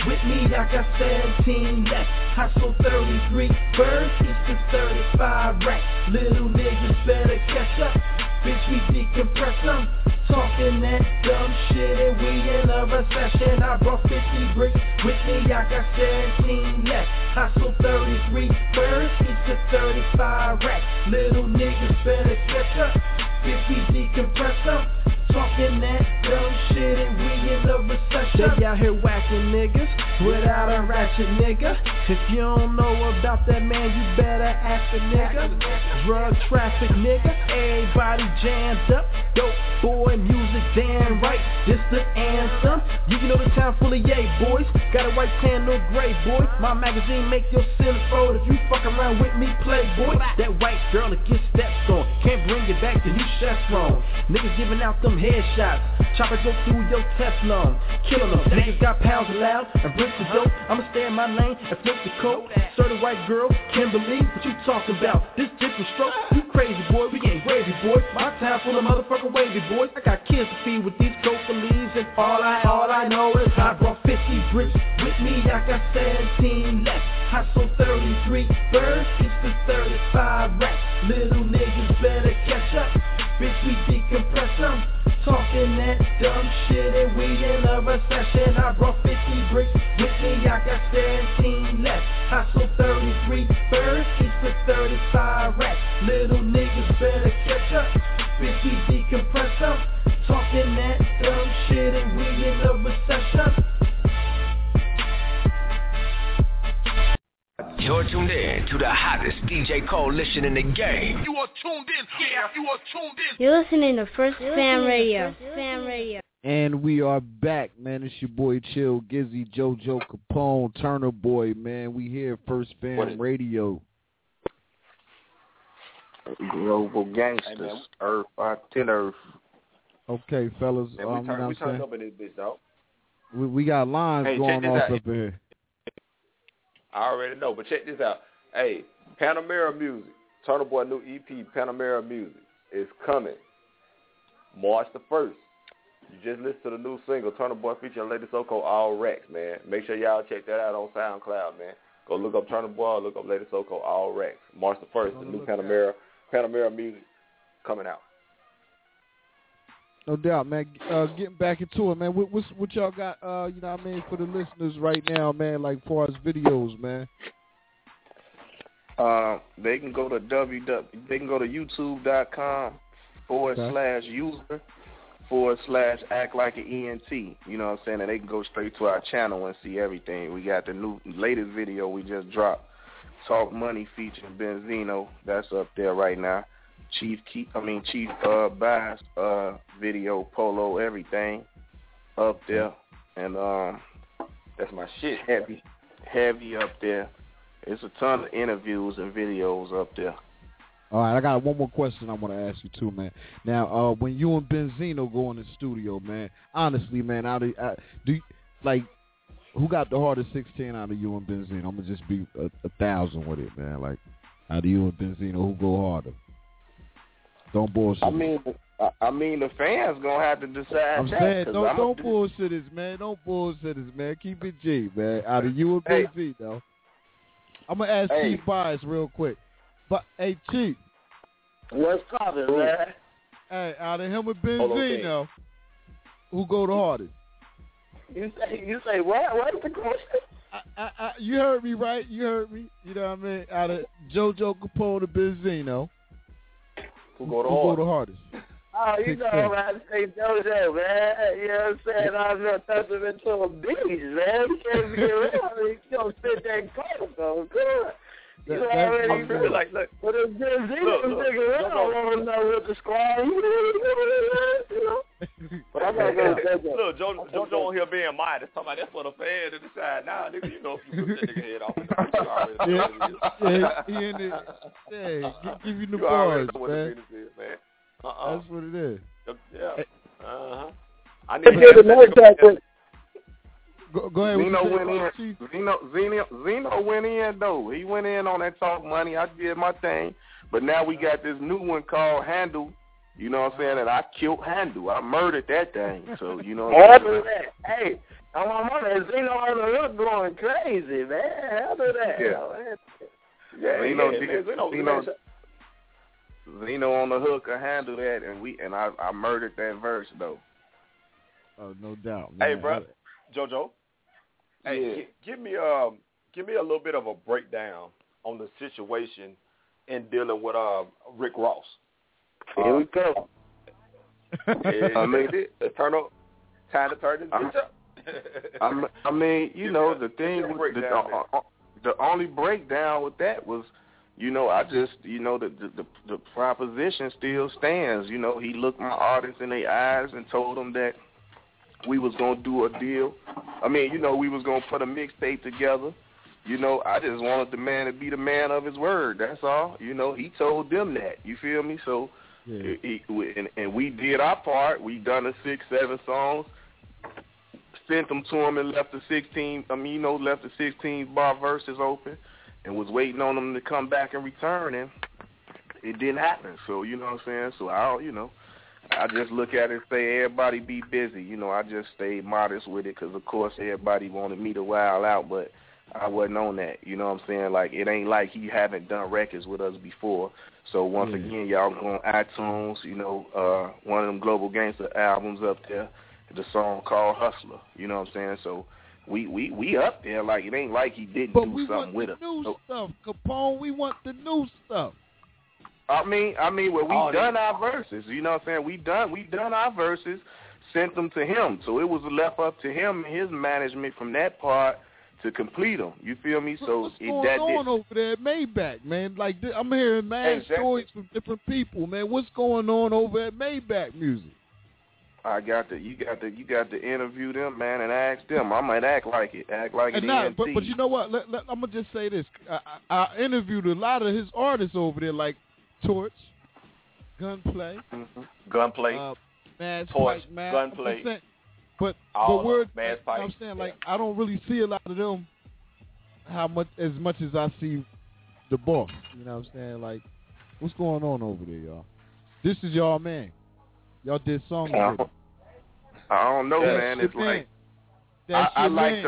With me, I got 17 left. Hustle 33 birds, each to 35 racks. Little niggas better catch up. Bitch, we decompress them. Talking that dumb shit and we in a recession. I brought 50 bricks with me, I got 17 left. Hustle 33 birds, each to 35 racks. Little niggas better catch up. Bitch, we decompress them. Talking that dumb shit and we in a recession. They out here whacking niggas without a ratchet nigga. If you don't know about that man, you better ask a nigga. Drug traffic nigga, everybody jammed up. Dope boy music, damn right, this the anthem. You know the town full of yay boys. Got a white tan, no gray boy. My magazine make your centerfold. If you fuck around with me, playboy. That white girl that gets stepped on, can't bring it back till you chevron. Niggas giving out them headshots. Chopper go through your Teflon. Killing them. Niggas got pounds allowed and bricks of dope. I'ma stay in my lane and flip the coat. Certain white girl, Kimberly, what you talking about? This different stroke. You crazy boy, we ain't gravy boy. My town full of motherfucking wavy boys. I got kids to feed with these coca-leaves, and all I know is I brought 50 bricks with me. I got 17 left. Hustle 33 birds, each to 35 racks. Little niggas better catch up. Bitch, we decompress them. Talking that dumb shit and we in a recession. I brought 50 bricks with me, I got 17 left. Hustle 33 birds, each to 35 racks. Little niggas better catch up. Bitch, we decompress them. Talking that dumb shit and we in a recession. You're tuned in to the hottest DJ coalition in the game. You are tuned in. Yeah, you are tuned in. You're listening to First Fam Radio. And we are back, man. It's your boy Chill, Gizzy, JoJo Capone, Turner Boy, man. We here, First Fam Radio. Global gangsters, Earth, 10 Earth. Okay, fellas. Man, we turned up in this bitch, dog. We got lines going off up in here. I already know, but check this out. Hey, Panamera Music, Turner Boy new EP, Panamera Music, is coming March the 1st. You just listened to the new single, Turner Boy featuring Lady Soko, All Racks, man. Make sure y'all check that out on SoundCloud, man. Go look up Turner Boy, look up Lady Soko, All Racks. March the 1st, the new Panamera Music coming out. No doubt, man. Getting back into it, man. What y'all got, you know what I mean, for the listeners right now, man, like far as videos, man? They can go to youtube.com/user/act-like-an-ENT. You know what I'm saying? And they can go straight to our channel and see everything. We got the latest video we just dropped, Talk Money featuring Benzino. That's up there right now. Chief Bass video, Polo, everything up there, and that's my shit. Heavy up there. It's a ton of interviews and videos up there. All right, I got one more question I want to ask you too, man. Now, when you and Benzino go in the studio, man, honestly, man, who got the hardest 16 out of you and Benzino? I'm gonna just be 1,000 with it, man. Like, out of you and Benzino, who go harder? Don't bullshit. I mean, the fans gonna have to decide. I'm saying, don't bullshit us, man. Don't bullshit us, man. Keep it G, man. Out of you and Benzino, though. I'm gonna ask Chief Bias real quick. But hey, Chief, what's poppin', man? Hey, out of him and Benzino, who go the hardest? You say what? What's the question? You heard me, right? You heard me. You know what I mean? Out of JoJo Capone to Benzino. Who go the hardest? Oh, you know what I say, JoJo, man. You know what I'm saying? I'm going to touch him into a beach, man. He can't be around. He's going to sit there and call him, so good. You already know. Like, look. But if Benzino nigga around, I want to know what the squad is, you know? But I'm not going to say that. Look, JoJo on here being mine. It's talking about that's for the fans to decide. Nah, nigga, you know if you put that nigga head off. He in it. Yeah, give you the bars, man. That's what it is. Yeah. I need to get another tackle. Go ahead. Zeno went in, though. He went in on that Talk Money. I did my thing. But now we got this new one called Handle. You know what I'm saying? And I killed Handle. I murdered that thing. So, you know what I'm saying? Hey, I'm on my Zeno on the hook going crazy, man. How do that? Yeah, Zeno on the hook can handle that, and I murdered that verse though. Oh, no doubt, man. Hey, bro, JoJo. Hey, give me a little bit of a breakdown on the situation in dealing with Rick Ross. Here we go. I mean, time to turn this bitch up. I mean, you know, the thing with the only breakdown with that was, you know, I just, you know, the proposition still stands. You know, he looked my artists in their eyes and told them that we was going to do a deal. I mean, you know, we was going to put a mixtape together. You know, I just wanted the man to be the man of his word. That's all. You know, he told them that. You feel me? So, and we did our part. We done the 6-7 songs. Sent them to him and left the 16 bar verses open and was waiting on them to come back and return, and it didn't happen. So, you know what I'm saying? So, I just look at it and say everybody be busy. You know, I just stayed modest with it because, of course, everybody wanted me to wild out, but I wasn't on that. You know what I'm saying? Like, it ain't like he haven't done records with us before. So, once again, y'all go on iTunes, you know, one of them Global Gangster albums up there, the song called Hustler. You know what I'm saying? So we up there. Like, it ain't like he didn't do something with us. But we want the new stuff, Capone. We want the new stuff. I mean, well, we done our verses. You know what I'm saying? We done our verses, sent them to him. So it was left up to him and his management from that part to complete them. You feel me? So what's going on over there at Maybach, man? Like, I'm hearing mad stories from different people, man. What's going on over at Maybach Music? You got to interview them, man, and ask them. I might act like it. But you know what? I'm gonna just say this. I interviewed a lot of his artists over there, like Torch, Gunplay, Mass Torch, Pike, Gunplay. But Mass Pike. I'm saying, like, I don't really see a lot of them as much as I see the boss. You know what I'm saying? Like, what's going on over there, y'all? This is y'all man. Y'all did songs with him. I don't know, man. It's like I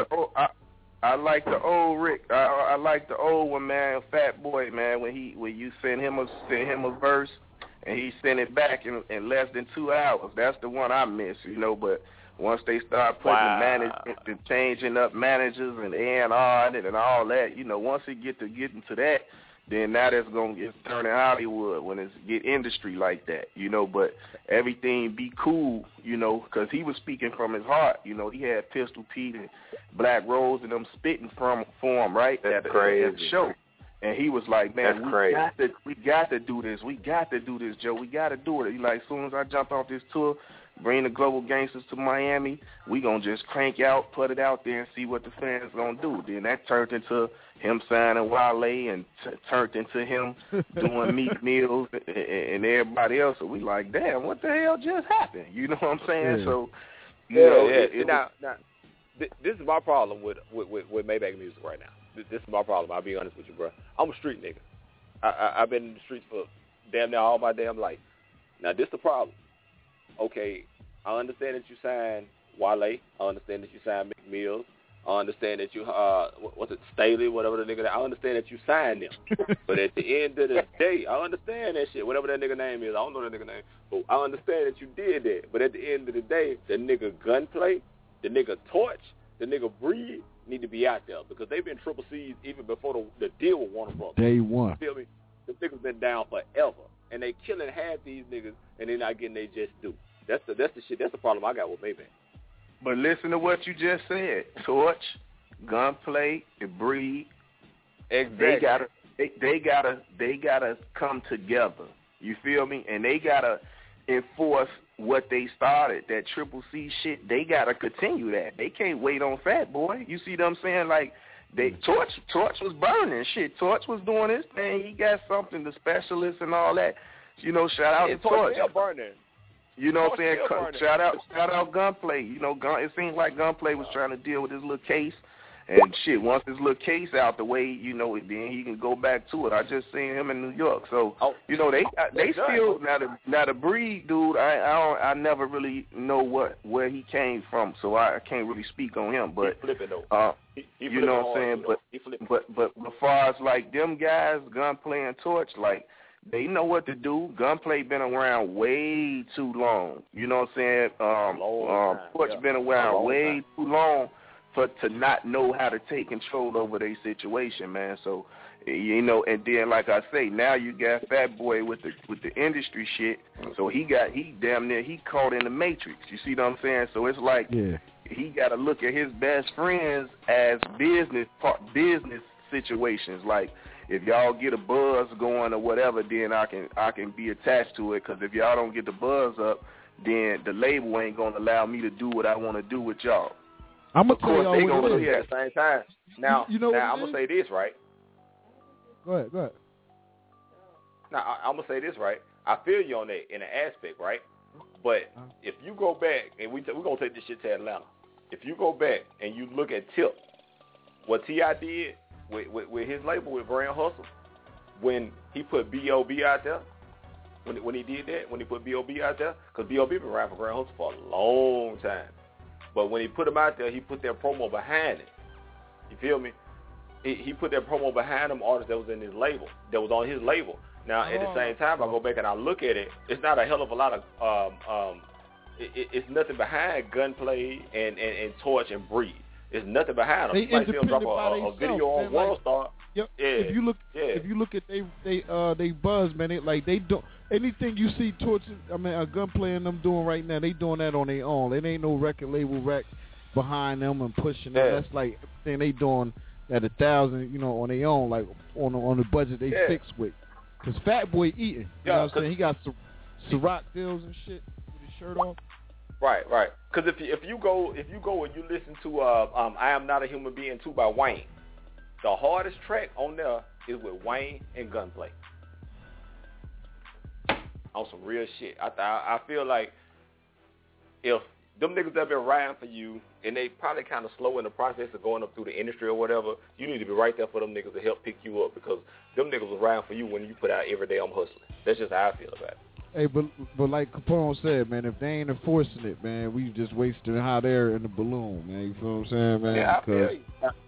like the old Rick. I like the old one, man. Fat Boy, man. When you send him a verse and he sent it back in less than 2 hours. That's the one I miss, you know. But once they start putting management and changing up managers and A&R and all that, you know, once it get into that, then now that's going to get turning Hollywood when it's get industry like that, you know. But everything be cool, you know, because he was speaking from his heart. You know, he had Pistol Pete and Black Rose and them spitting for him, right? At the show. And he was like, man, we got to do this. We got to do this, Joe. We got to do it. He like, as soon as I jump off this tour, bring the Global Gangsters to Miami, we going to just crank out, put it out there, and see what the fans going to do. Then that turned into him signing Wale and turned into him doing Meek Mills and everybody else. So we like, damn, what the hell just happened? You know what I'm saying? Yeah. So, Now, this is my problem with Maybach Music right now. This is my problem. I'll be honest with you, bro. I'm a street nigga. I've been in the streets for damn near all my damn life. Now, this the problem. Okay, I understand that you signed Wale. I understand that you signed Meek Mills. I understand that you, Staley, whatever the nigga, I understand that you signed them. But at the end of the day, I understand that shit, whatever that nigga name is. I don't know that nigga name. But I understand that you did that. But at the end of the day, the nigga Gunplay, the nigga Torch, the nigga Breed need to be out there because they've been Triple C's even before the deal with Warner Brothers. Day one. You feel me? The niggas been down forever. And they killing half these niggas and they're not getting they just due. That's the shit. That's the problem I got with Maybach. But listen to what you just said. Torch, Gunplay, and Breed. Exactly. They gotta come together. You feel me? And they gotta enforce what they started. That Triple C shit. They gotta continue that. They can't wait on Fat Boy. You see what I'm saying? Like Torch was burning shit. Torch was doing his thing. He got something. The Specialist and all that. You know, shout out to Torch. Still burning. You know what I'm saying? Shout out Gunplay. You know, it seems like Gunplay was trying to deal with his little case And shit, once this little case out the way, you know, then he can go back to it. I just seen him in New York, so you know they still now the Breed dude. I never really know where he came from, so I can't really speak on him. But you know what I'm saying. But as far as like them guys, Gunplay and Torch, like they know what to do. Gunplay been around way too long. You know what I'm saying. Torch been around way too long to not know how to take control over their situation, man. So, you know, and then like I say, now you got Fat Boy with the industry shit. So he damn near caught in the matrix. You see what I'm saying? So it's like he got to look at his best friends as business situations. Like if y'all get a buzz going or whatever, then I can be attached to it. Because if y'all don't get the buzz up, then the label ain't gonna allow me to do what I want to do with y'all. I'm gonna tell y'all what it is. At the same time. Now, I'm gonna say this, right? Go ahead. Now, I'm gonna say this, right? I feel you on that in an aspect, right? But if you go back, and we're gonna take this shit to Atlanta. If you go back and you look at Tip, what T.I. did with his label with Grand Hustle, when he put B.O.B. out there, when he did that, when he put B.O.B. out there, because B.O.B. been around for Grand Hustle for a long time. But when he put him out there, he put that promo behind it. You feel me? He put that promo behind them artists that was in his label, that was on his label. Now, at the same time, I go back and I look at it, it's not a hell of a lot of, it's nothing behind Gunplay and Torch and Breed. There's nothing behind them. You might see them drop a video on Worldstar. Yep. Yeah. If you look at they buzz, man, they don't anything you see Torch, Gunplay and them doing right now, they doing that on their own. It ain't no record label rack behind them and pushing them. That's like everything they doing at 1,000, you know, on their own, like on the budget they fixed with. Cause Fat Boy eating, you know what I'm saying? He got some Ciroc deals and shit with his shirt off. Right. Because if you go and you listen to I Am Not a Human Being 2 by Wayne, the hardest track on there is with Wayne and Gunplay. On some real shit. I feel like if them niggas that been riding for you and they probably kind of slow in the process of going up through the industry or whatever, you need to be right there for them niggas to help pick you up because them niggas was riding for you when you put out Every Day I'm Hustling. That's just how I feel about it. Hey, but like Capone said, man, if they ain't enforcing it, man, we just wasting hot air in the balloon, man. You feel what I'm saying, man? Yeah, I feel you.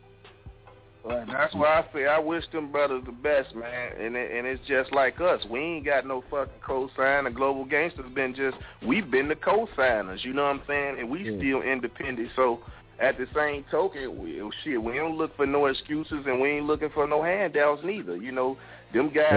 Well, that's why I say I wish them brothers the best, man. And it's just like us. We ain't got no fucking cosign. The Global Gangsters we've been the cosigners, you know what I'm saying? And we still independent. So at the same token, we don't look for no excuses and we ain't looking for no handouts neither. You know, them guys,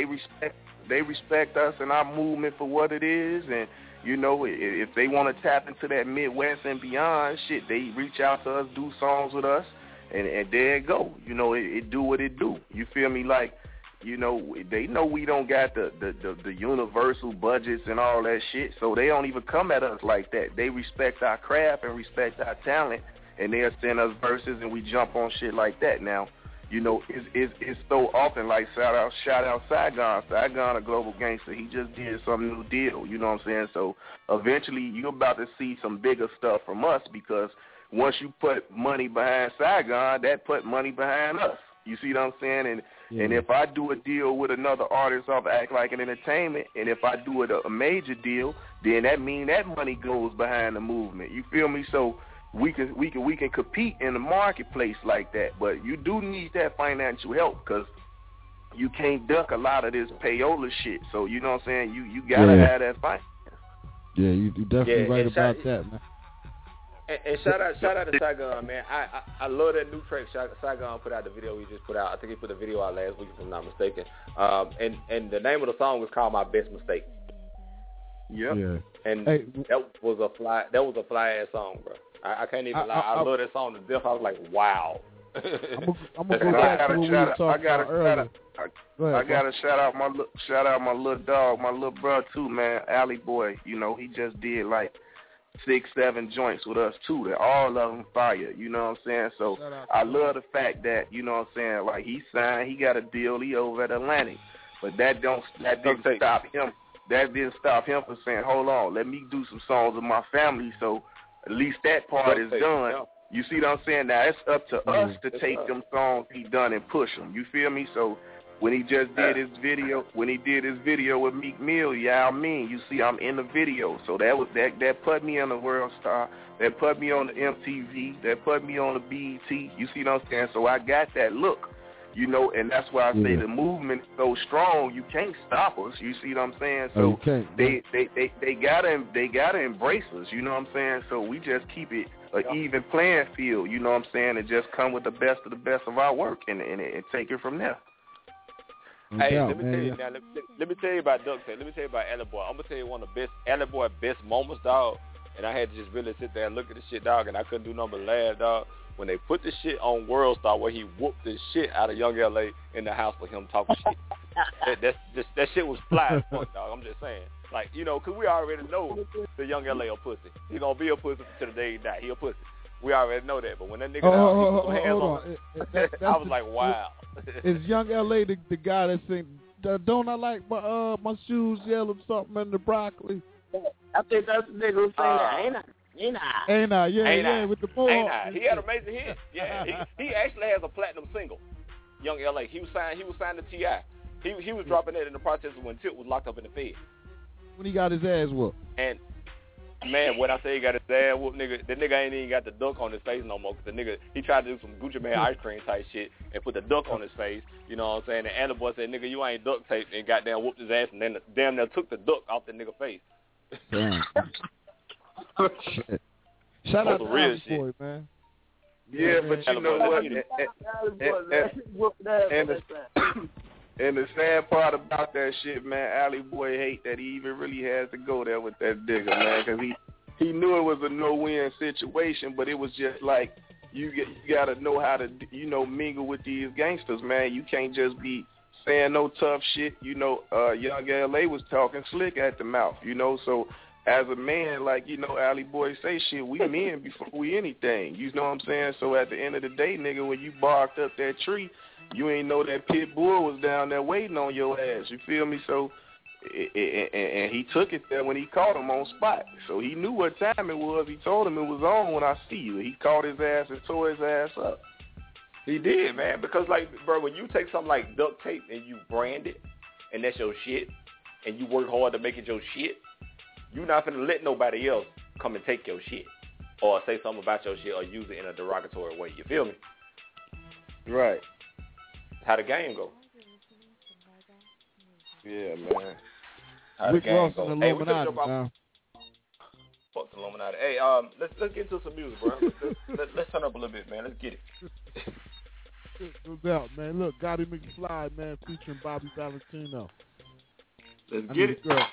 they respect us and our movement for what it is. And, you know, if they want to tap into that Midwest and beyond, shit, they reach out to us, do songs with us. And there it go. You know, it do what it do. You feel me? Like, you know, they know we don't got the universal budgets and all that shit, so they don't even come at us like that. They respect our craft and respect our talent, and they'll send us verses and we jump on shit like that. Now, you know, it's so often like shout out Saigon, a Global Gangster. He just did some new deal. You know what I'm saying? So eventually you're about to see some bigger stuff from us because once you put money behind Saigon, that put money behind us. You see what I'm saying? And if I do a deal with another artist off Act Like an Entertainment, and if I do it a major deal, then that means that money goes behind the movement. You feel me? So we can compete in the marketplace like that. But you do need that financial help because you can't duck a lot of this payola shit. So you know what I'm saying? You gotta have that finance. Yeah, you definitely right about that, man. And shout out to Saigon, man. I love that new track Saigon put out, the video he just put out. I think he put the video out last week, if I'm not mistaken. And the name of the song is called My Best Mistake. Yep. Yeah. And that was a fly ass song, bro. I can't even lie. I love that song to death. I was like, wow. I'm gonna go back to what we were talking about earlier. I gotta shout out my little dog, my little brother too, man. Alley Boy. You know, he just did like 6-7 joints with us too. That all of them fire. You know what I'm saying? So I love the fact that, you know what I'm saying, like he signed, he got a deal, he over at Atlantic. But that didn't stop him. That didn't stop him from saying, hold on, let me do some songs with my family. So at least that part is done. You see what I'm saying? Now it's up to us to take them songs he done and push them. You feel me? So when he just did his video, with Meek Mill, yeah, I mean, you see, I'm in the video. So that put me on the World Star. That put me on the MTV. That put me on the BET. You see what I'm saying? So I got that look. You know, and that's why I say the movement is so strong. You can't stop us. You see what I'm saying? So they gotta embrace us. You know what I'm saying? So we just keep it an even playing field. You know what I'm saying? And just come with the best of our work and take it from there. Hey, let me tell you now. Let me tell you about Duck Tape. Let me tell you about Alley Boy. I'm gonna tell you one of the best Alley Boy best moments, dog. And I had to just really sit there and look at the shit, dog. And I couldn't do nothing but laugh, dog. When they put the shit on World Star, where he whooped the shit out of Young L.A. in the house for him talking shit. That shit was fly as fuck, dog. I'm just saying. Like, you know, because we already know the Young L.A. a pussy. He going to be a pussy to the day he die. He a pussy. We already know that. But when that nigga put some hands on I was like, wow. Is Young L.A. the guy that sing, don't I like my shoes yellow something in the broccoli? I think that's the nigga who saying that, Ain't I? Yeah, with the mohawk. He had amazing hits. Yeah, he actually has a platinum single, Young L.A. He was signed to T.I. He was dropping that in the process when Tip was locked up in the Fed. When he got his ass whooped. And man, when I say he got his ass whooped, nigga, the nigga ain't even got the duck on his face no more. Cause the nigga, he tried to do some Gucci Man ice cream type shit and put the duck on his face. You know what I'm saying? And Anna Boy said, "Nigga, you ain't duct tape," and goddamn whooped his ass, and then damn near took the duck off the nigga face. Damn. Shout out to Alley Boy, man. Yeah, but you know what? And the sad part about that shit, man, Alley Boy hate that he even really has to go there with that digger, man, because he knew it was a no-win situation, but it was just like you got to know how to, you know, mingle with these gangsters, man. You can't just be saying no tough shit. You know, Young L.A. was talking slick at the mouth, you know, so as a man, like, you know, Alley Boy say shit, we men before we anything. You know what I'm saying? So at the end of the day, nigga, when you barked up that tree, you ain't know that pit bull was down there waiting on your ass. You feel me? So, and he took it there when he caught him on spot. So he knew what time it was. He told him it was on when I see you. He caught his ass and tore his ass up. He did, man, because, like, bro, when you take something like duct tape and you brand it, and that's your shit, and you work hard to make it your shit, you're not going to let nobody else come and take your shit or say something about your shit or use it in a derogatory way. You feel me? Right. How the game go. Yeah, man. How the game go. Hey, fuck the Illuminati. Hey, let's get into some music, bro. Let's turn up a little bit, man. Let's get it. No doubt, man. Look, Gotti McFly, man, featuring Bobby Valentino. Let's get it. Girl.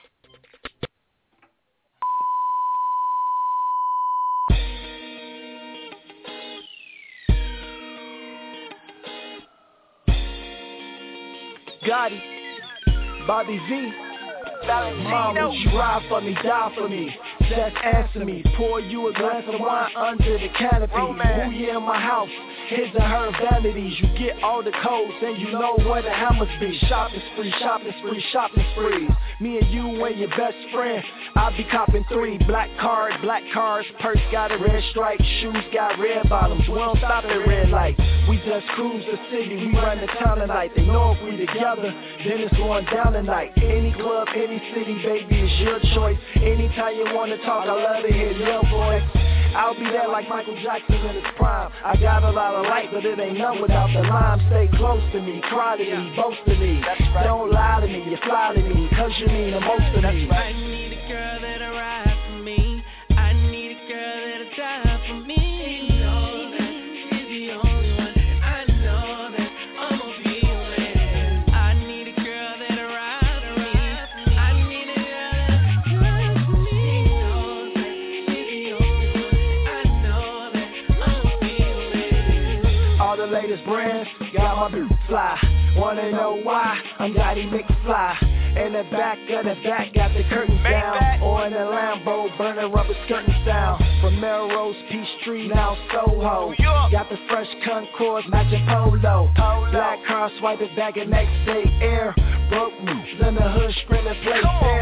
Gotti, Bobby V, Mom, would you ride for me, die for me? Just answer me, pour you a glass of wine under the canopy. Who you in my house? His and her vanities. You get all the codes and you know where the hammers be. Shopping spree, shopping spree, shopping sprees. Me and you and your best friend. I be copping 3 black cars, purse got a red stripe, shoes got red bottoms. We don't stop at red light. We just cruise the city, we run the town tonight. They know if we together, then it's going down tonight. Any club, any city, baby, it's your choice. Anytime you wanna talk, I love to hear your voice. I'll be there like Michael Jackson in his prime. I got a lot of light, but it ain't none without the lime. Stay close to me, cry to me, boast to me. Don't lie to me, you fly to me, cause you mean the most to me. I need a girl that'll ride for me. I need a girl that'll die for me. You know that she's the only one. I know that I'ma be with. I need a girl that'll ride for me. I need a girl that'll ride for me. You know that she's the only one. I know that I'ma be with. All the latest brands got my boots fly. Wanna know why? I'm Gotti McFly. In the back of the back, got the curtains down. Or in the Lambo, burning rubber skirting sound. From Melrose, Peachtree, now Soho. Got the fresh Concourse, matching polo. Black car, swipe it back and next day air. Broke moves in the hood, screaming play fair.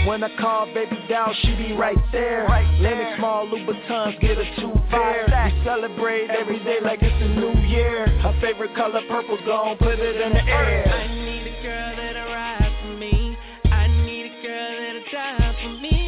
When I call baby doll, she be right there. Lennox Mall, Louboutins, get her 2 pair. We celebrate every day like it's a new year. Her favorite color purple, gon' put it in the air. I need a girl that'll ride for me. I need a girl that'll die for me.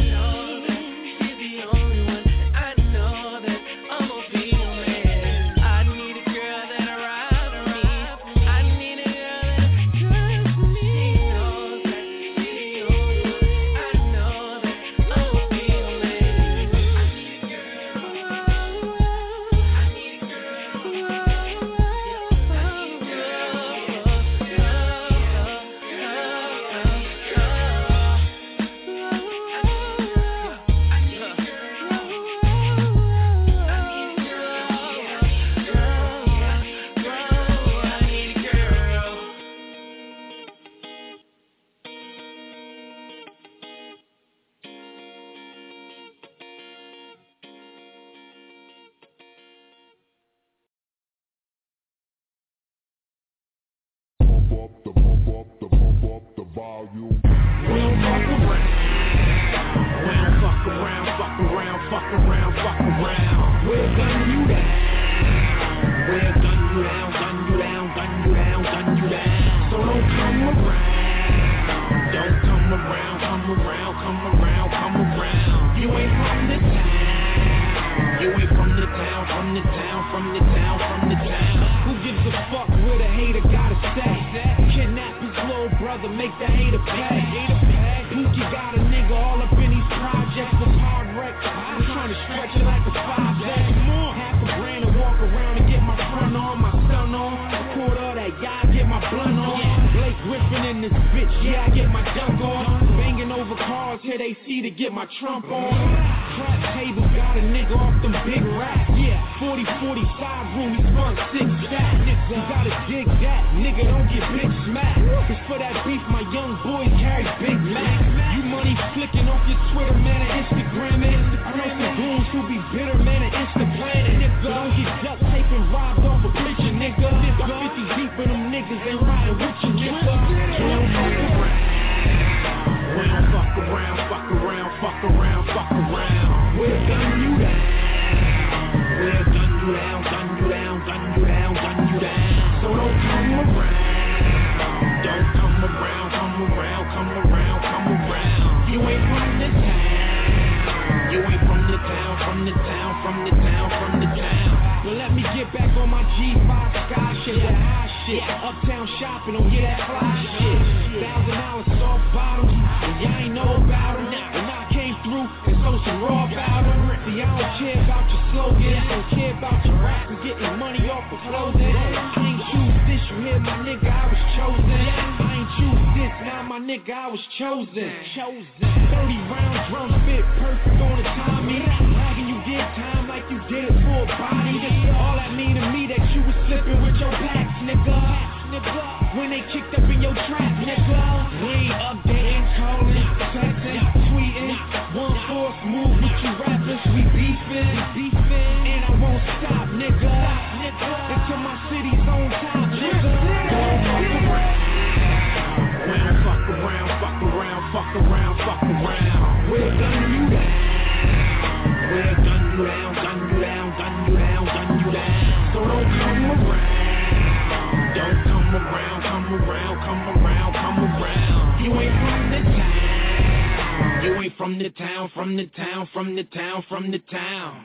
From the town.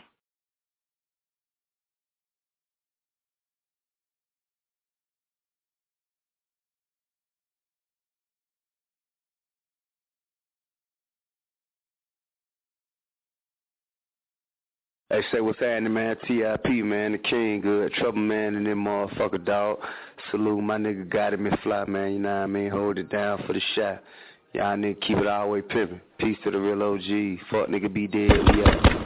Hey, say what's happening, man? TIP, man, the king, good. Trouble, man, and them motherfucker, dog. Salute my nigga, got him and fly, man, you know what I mean? Hold it down for the shot. Y'all nigga keep it all the way pimpin'. Peace to the real OG. Fuck nigga be dead, we out.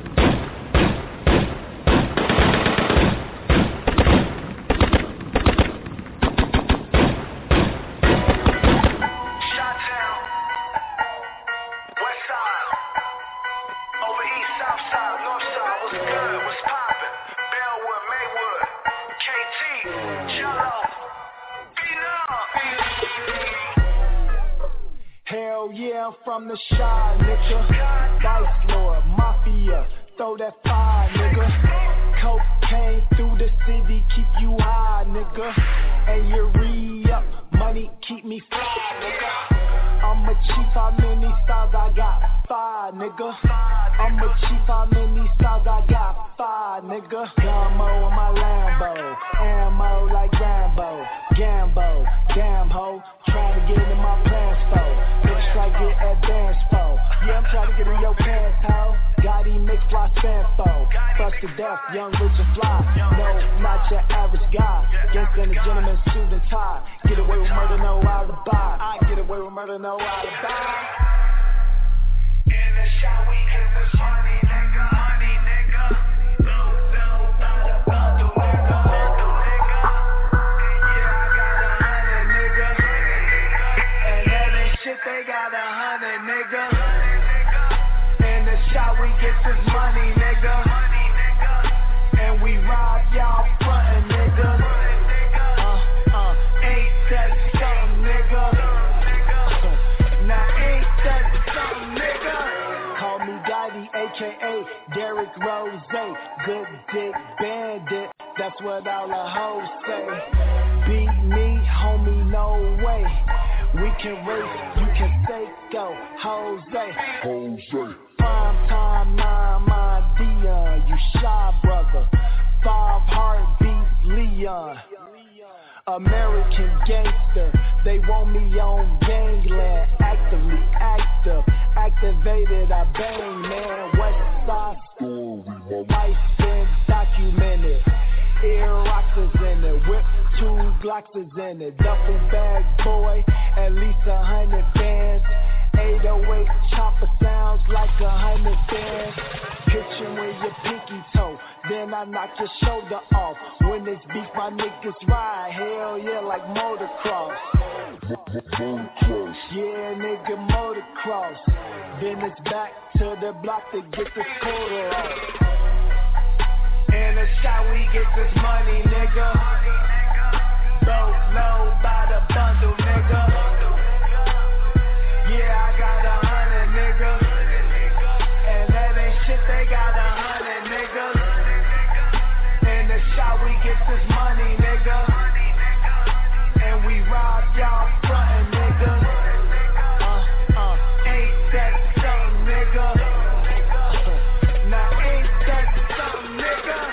Yeah, I'm from the shy, nigga. Vice Lord, Mafia, throw that fire, nigga. Cocaine through the city, keep you high, nigga. And you re-up, money keep me fly, nigga. I'm a chief, how many styles I got? 5, nigga. I'm a chief, how many styles I got? 5, nigga. Gummo in my Lambo, ammo like Rambo, Gambo, damn ho, trying to get in my pants for. Niggas try to get advanced for. Yeah, I'm trying to get in your pants, ho. Gotti make fly Sanfo. First to death, young, rich and fly. No, not your average guy. Gangsta and a gentleman, suit and tie. Get away with murder, no alibi. I get away with murder, no alibi. In the shot, we get this money, nigga. Money, nigga. By the bundle, nigga. Yeah, I got 100, nigga. And that ain't shit, they got 100, nigga. In the shot, we get this money, nigga. And we rob y'all frontin', nigga. Ain't that something, nigga? Now ain't that something, nigga? Call me Gotti, a.k.a. Derrick Rose. Good dick bandit, that's what all the hoes say. Beat me, homie, no way. We can race, you can say go, Jose. Prime time, my Dion, you shy brother. 5 heartbeats, Leon. American gangster, they want me on gangland. Actively active, activated, I bang, man. West Side Story, life been documented. Ear rockers in it, whip 2 Glocks is in it. Duffel bag boy, at least 100 bands. 808 chopper sounds like 100 bands. Hit you with your pinky toe, then I knock your shoulder off. When it's beef, my niggas ride, hell yeah, like motocross. Yeah, nigga, motocross. Then it's back to the block to get the quarter off. In the shot, we get this money, nigga. Don't know by the bundle, nigga. Yeah, I got 100, nigga. And that ain't shit, they got 100, nigga. In the shot, we get this money, nigga. And we rob y'all frontin', nigga. Ain't that something, nigga? Now ain't that something, nigga?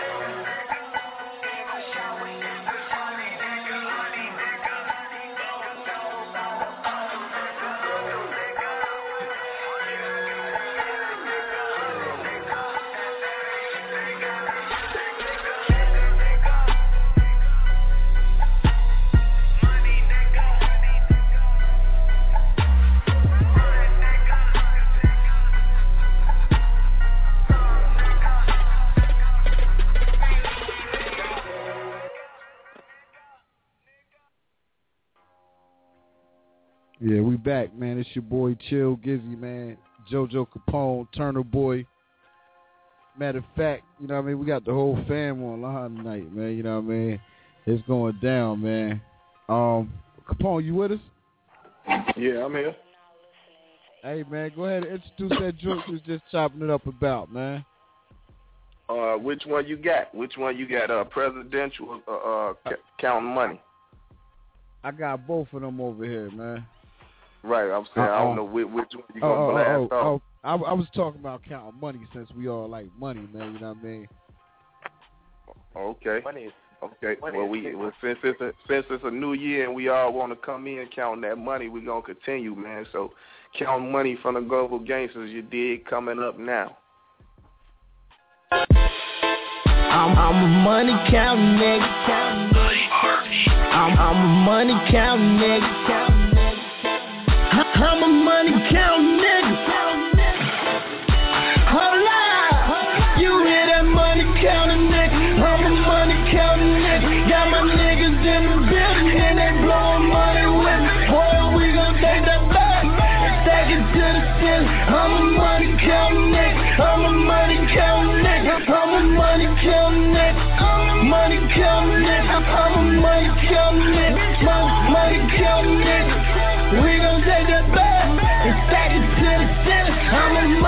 Yeah, we back, man. It's your boy Chill Gizzy, man. JoJo Capone, Turner Boy. Matter of fact, you know what I mean? We got the whole fam online tonight, man. You know what I mean? It's going down, man. Capone, you with us? Yeah, I'm here. Hey, man, go ahead and introduce that joint you was just chopping it up about, man. Which one you got? Which one you got? Presidential, counting money? I got both of them over here, man. Right, I'm saying I don't know which one you gonna blast off. I was talking about counting money since we all like money, man. You know what I mean? Okay. Money is okay. Well, since it's a new year and we all want to come in counting that money, we're gonna continue, man. So, counting money from the global gangsters, you dig coming up now. I'm a money counting nigga. I'm a money counting nigga. I'm a money counting nigga. Hold up, you hear that money counting nigga? I'm a money counting nigga. Got my niggas in the building and they blowing money with me. Boy, we gon' take that back and stack it to the ceiling. I'm a money counting nigga. I'm a money counting nigga. I'm a money counting nigga. Money counting nigga. I'm a money counting nigga. Money counting nigga. We gon' take that back and stack it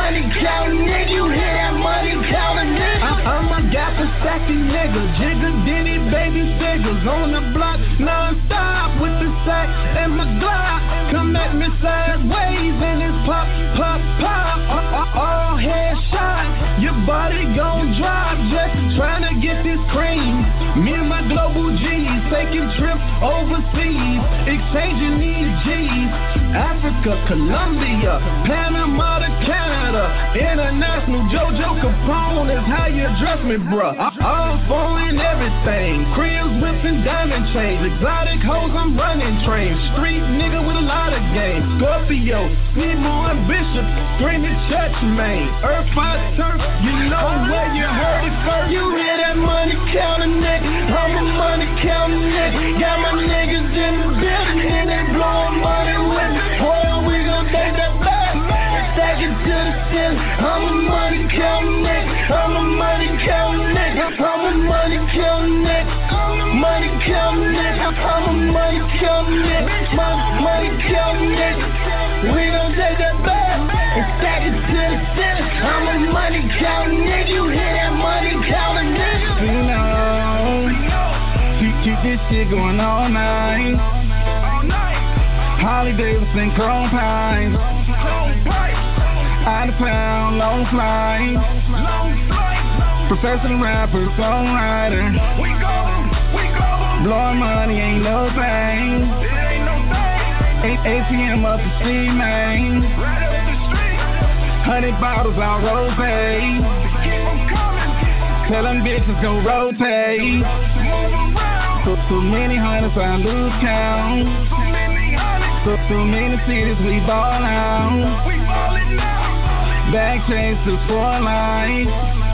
money counting nigga. You hear that money counting nigga? I'm a gap and sacky nigga. Jigga Diddy, baby figures on the block non-stop with the sack and my Glock. Come at me sideways and it's pop, pop, pop. All headshot. Your body gon' drop. Just trying to get this cream. Me and my global G's taking trips overseas, exchanging these G's. Africa, Colombia, Panama to Canada. International JoJo Capone is how you address me, bruh. All foreign everything. Cribs, whips, and diamond chains. Exotic hoes, I'm running trains. Street nigga with a lot of game. Scorpio, Seymour and Bishop, screaming church man. Earth, fire, turf, you know where you heard it first. You hear that money counting nigga? I'm a money counting nigga. Got my niggas in the building and they blowing money with me. Boy, we gon' take that back and stack it to the ceiling. I'm a money counting nigga. I'm a money counting nigga. I'm a money counting nigga. Money counting nigga. I'm a money counting nigga. Money counting nigga. We gon' take that back and stack it to the ceiling. I'm a money counting nigga. You hear that money counting nigga? Keep this shit going all night. Harley Davidson, Chrome Pines. Out of town, long flight. Professional rapper, songwriter. Blowing money ain't no thing. 8 p.m. up the street, man. 100 bottles on rosé. Tell them bitches go rotate. Too many hundreds I lose count. Too many cities we ball out. Back chains to 4 lights.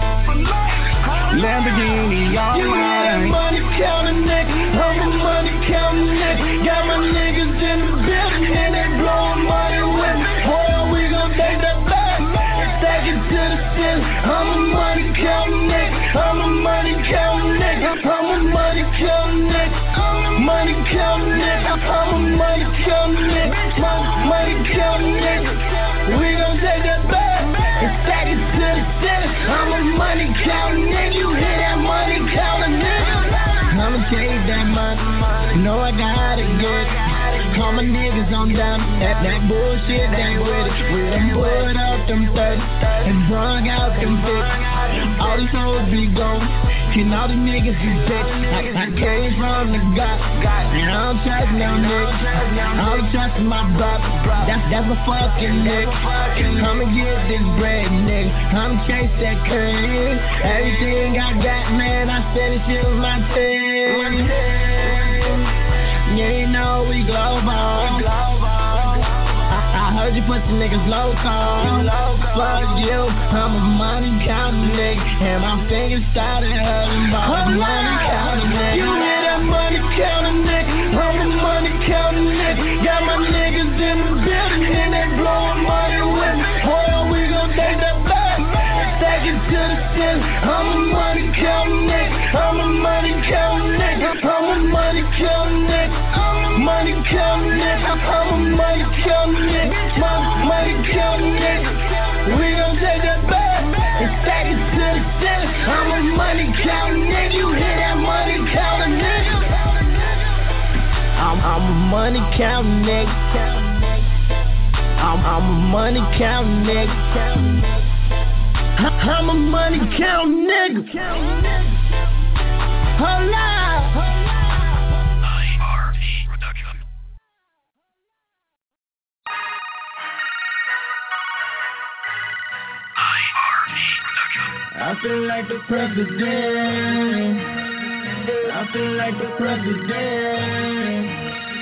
Lamborghini all you mine. You money counting nigga. I'm a money counting nigga. Got my niggas in the building and they blowing money with me. Boy, we gon' take that back and stack it to the ceiling. I'm a money counting nigga. I'm a money counting nigga. I'm a money counting nigga. Money counting nigga. I'm a money counting nigga. Money counting nigga. We gon' take that back and stack it to the ceiling. I'm a money counting nigga. You hear that money counting nigga? I'ma take that money. Know I got it good. Call my niggas on down. That bullshit ain't with it. We done put up them 30 and brung out them 50. All these hoes be gone. And all the niggas is dead. I came from the God. And I don't trust no niggas. I don't trust my brother. That's my fucking nigga. I'ma get this bread, nigga. I'ma chase that curve. Everything I got, man, I said it shit was my thing. Yeah, you know we global. I heard you pussy niggas local. Fuck you, I'm a money counting nigga. And my fingers started hurting about money counting nigga. You hear that money counting nigga? I'm a money counting nigga. Got my niggas in the building and they blowing money with me. Boy, we gon' take that back and stack it to the ceiling. I'm a money counting nigga. I'm a money counting nigga. I'm a money counting nigga. Money counting nigga. I'm a money counting nigga. Money counting nigga. We gon' take that back and stack it to the ceiling. I'm a money counting nigga. You hear that money counting nigga? I'm a money counting nigga. I'm a money counting nigga. I'm a money counting nigga. Hola. I feel like the president. I feel like the president.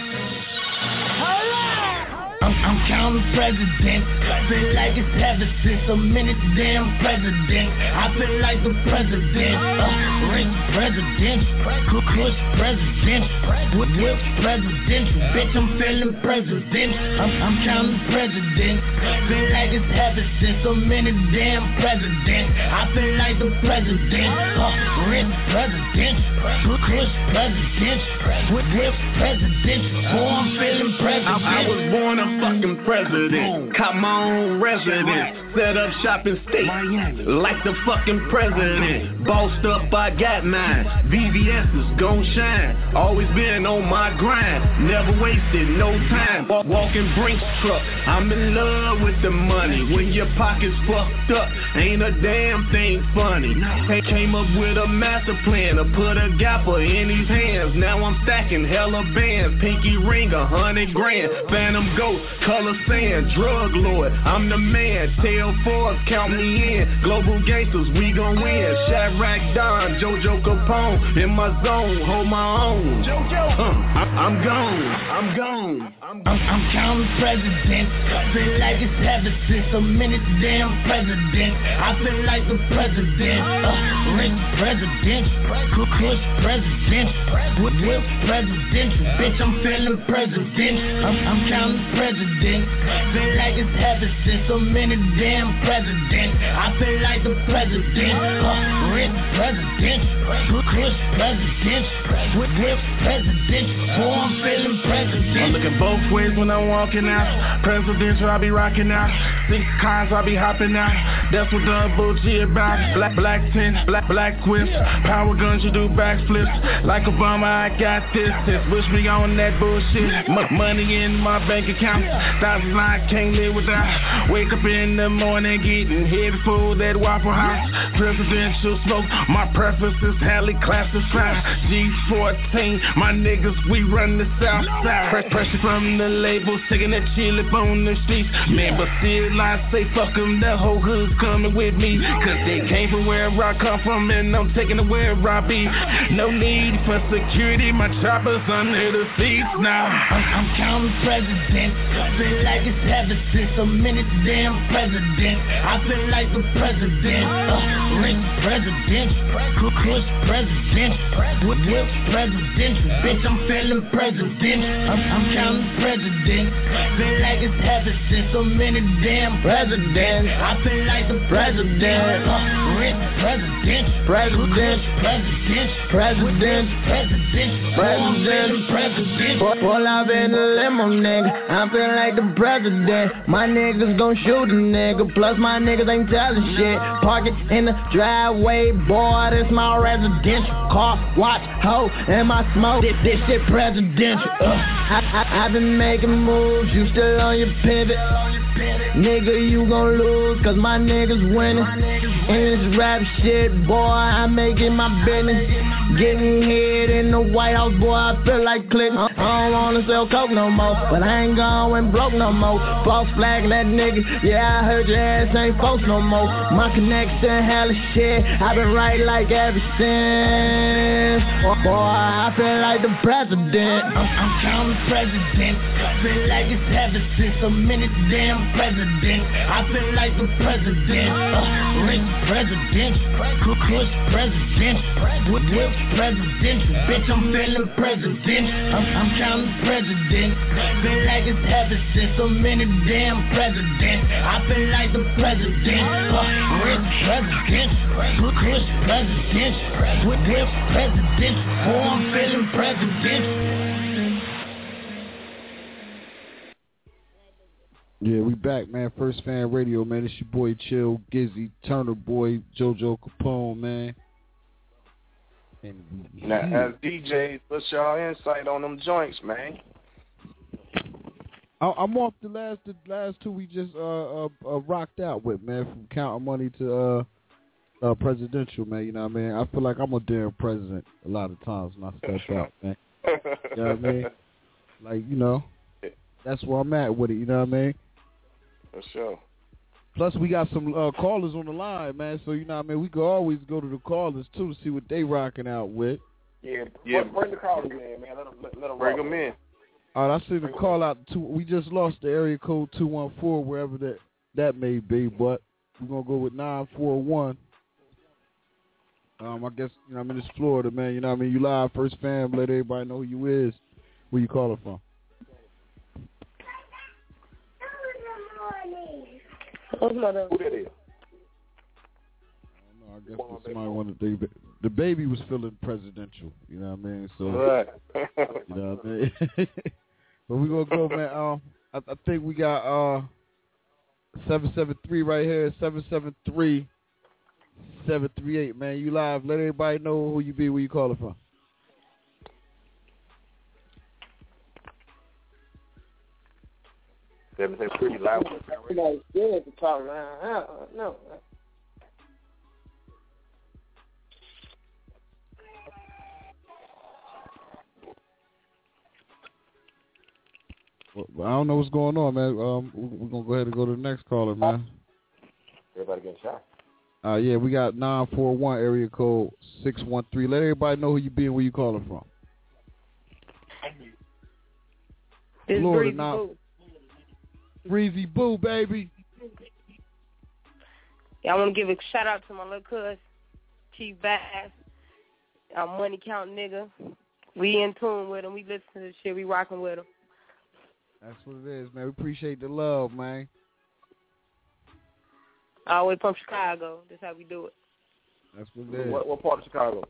I'm counting presidents. I feel like it's ever since so many damn presidents. I feel like the president. Rich president. Kush president. Whip president. Bitch, I'm feeling president. I'm counting presidents. I feel like it's ever since so many damn presidents. I feel like the president. Rich president. Kush president. Whip president. Oh, I'm feeling president. I was born a fucking president. Cop my own residence. Set up shop in state like the fucking president. Bossed up, I got mine. VVS is gon' shine. Always been on my grind. Never wasted no time. Walking Brinks truck. I'm in love with the money. When your pockets fucked up, ain't a damn thing funny. Came up with a master plan to put a gapper in these hands. Now I'm stacking hella bands. Pinky ring, 100 grand. Phantom Ghost, color sand, drug lord. I'm the man. Tell Forbes, count me in. Global gangsters, we gon' win. Shadrack Don, JoJo Capone. In my zone, hold my own. I'm gone. I'm counting presidents. Feel like it's heaven since a minute damn president. I feel like the president. Rich president. Kush president. With presidential. Bitch, I'm feeling president. I'm counting presidents. Feel like it's heaven since a minute damn president. I feel like the president. Rich president. Kush president. With presidential. So I'm feeling president. I'm looking both ways when I'm walking out. Presidential, I be rocking out. 6 cars, I be hopping out. That's what the bullshit about. Black tint, black whips. Power guns, you do backflips. Like Obama, I got this. Wish me on that bullshit. Money in my bank account. Thousands I can't live without. Wake up in the morning, getting heavy for that Waffle House. Presidential smoke, my preference is highly classified. G14, my niggas, we run the south side. Pressure from the labels, taking that chill up on the streets. Man, but still I say fuck them, the whole hood's coming with me. Cause they came from where I come from and I'm taking it where I be. No need for security, my chopper's under the seats now. I'm counting presidents. Feel like it's heaven since a minute damn president. I feel like the president. Rich president. Kush president. With presidential. Bitch, I'm feeling president. I'm counting president. Feel like it's heaven since a minute damn president. I feel like the president. Rich president. President. Pull up in the limo, nigga. I feel like the president. My niggas gon' shoot a nigga. Plus my niggas ain't telling shit. Park it in the driveway, boy. This my residential car. Watch, ho, and my smoke. This shit presidential. I've been making moves. You still on your pivot. Nigga, you gon' lose. Cause my niggas winning. In this rap shit, boy, I'm making my business. Getting hit in the White House, boy, I feel like Clinton. I don't wanna sell coke no more, but I ain't going broke no more. False flag that nigga, yeah, I heard your ass ain't folks no more. My connection, hella shit, I been right like ever since. Boy, I feel like the president. I'm counting presidents. Feel like it's heaven since a minute damn president. I feel like the president. Rich president. Kush president. With presidential. Bitch, I'm feeling president. I'm counting president. Feel like it's heaven since a minute damn president. I feel like the president. Rich president. Kush president. With presidential. Oh, I'm feeling president. Yeah, we back, man. First Fan Radio, man. It's your boy Chill, Gizzy, Turner Boy, JoJo Capone, man. Now, as DJs, what's y'all insight on them joints, man? I'm off the last two we just rocked out with, man. From Counting Money to Presidential, man. You know what I mean? I feel like I'm a damn president a lot of times when I step out, man. You know what I mean? Like, you know, that's where I'm at with it. You know what I mean? For sure. Plus, we got some callers on the line, man. So, you know what I mean? We could always go to the callers, too, to see what they rocking out with. Yeah. Bring the callers in, man. Let them bring them in. All right, I see the call out. We just lost the area code 214, wherever that may be, but we're going to go with 941. I guess, you know, I'm in this Florida, man. You know what I mean? You live, First Fam. Let everybody know who you is. Where you calling from? Who that is? I guess somebody wanted the baby was feeling presidential. You know what I mean? So, right. You know what I mean? But we gonna go, man. I think we got 773 right here. 773-738. Man, you live. Let everybody know who you be, where you calling from. Live. You guys scared to talk, man. No. Well, I don't know what's going on, man. We're gonna go ahead and go to the next caller, man. Everybody getting shot. Yeah, we got 941 area code 613. Let everybody know who you be and where you calling from. It's Florida, Breezy Boo. Breezy Boo, baby. Yeah, I want to give a shout out to my little cuz, Chief Bass. Money count nigga. We in tune with him. We listen to this shit. We rocking with him. That's what it is, man. We appreciate the love, man. All the way from Chicago. That's how we do it. That's what it is. What part of Chicago?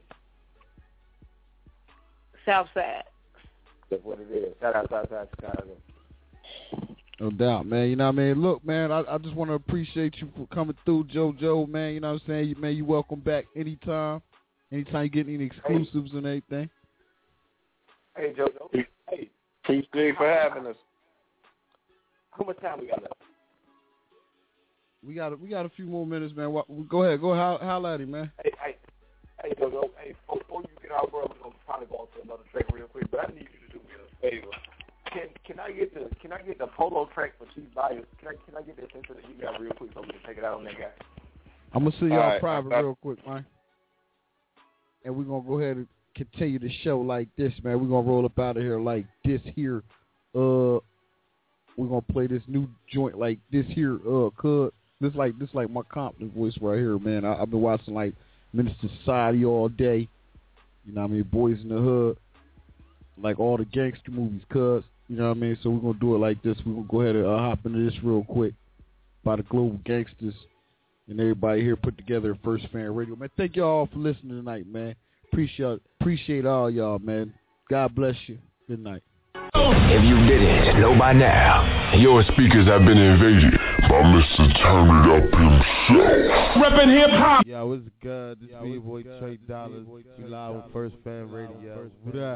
South Side. That's what it is. Shout out Southside Chicago. No doubt, man. You know what I mean? Look, man, I just want to appreciate you for coming through, JoJo, man. You know what I'm saying? Man, you welcome back anytime. Anytime you get any exclusives and anything. Hey, JoJo. Hey. Appreciate for having us. How much time we got left? We got a few more minutes, man. Go ahead. Go holla at him, man. Hey, JoJo. Hey, before you get out, bro, we're going to probably go on to another track real quick, but I need you to do me a favor. Can I get the polo track for Chief Bias? Can I get that sent to you guys real quick so we can take it out on that guy? I'm gonna see y'all private real quick, man. And we're gonna go ahead and continue the show like this, man. We're gonna roll up out of here like this here. We're gonna play this new joint like this here. This like my Compton voice right here, man. I've been watching like Minister Society all day. You know what I mean? Boys in the Hood. Like all the gangster movies, cuz. You know what I mean? So we're going to do it like this. We're going to go ahead and hop into this real quick by the Global Gangsters and everybody here put together at First Fan Radio. Man, thank y'all for listening tonight, man. Appreciate all y'all, man. God bless you. Good night. If you didn't know by now, your speakers have been invaded by Mr. Turn It Up himself. Reppin' hip-hop. Yo, what's good? This is B-Boy Trey Dollars. We live with First Fan Radio. What up?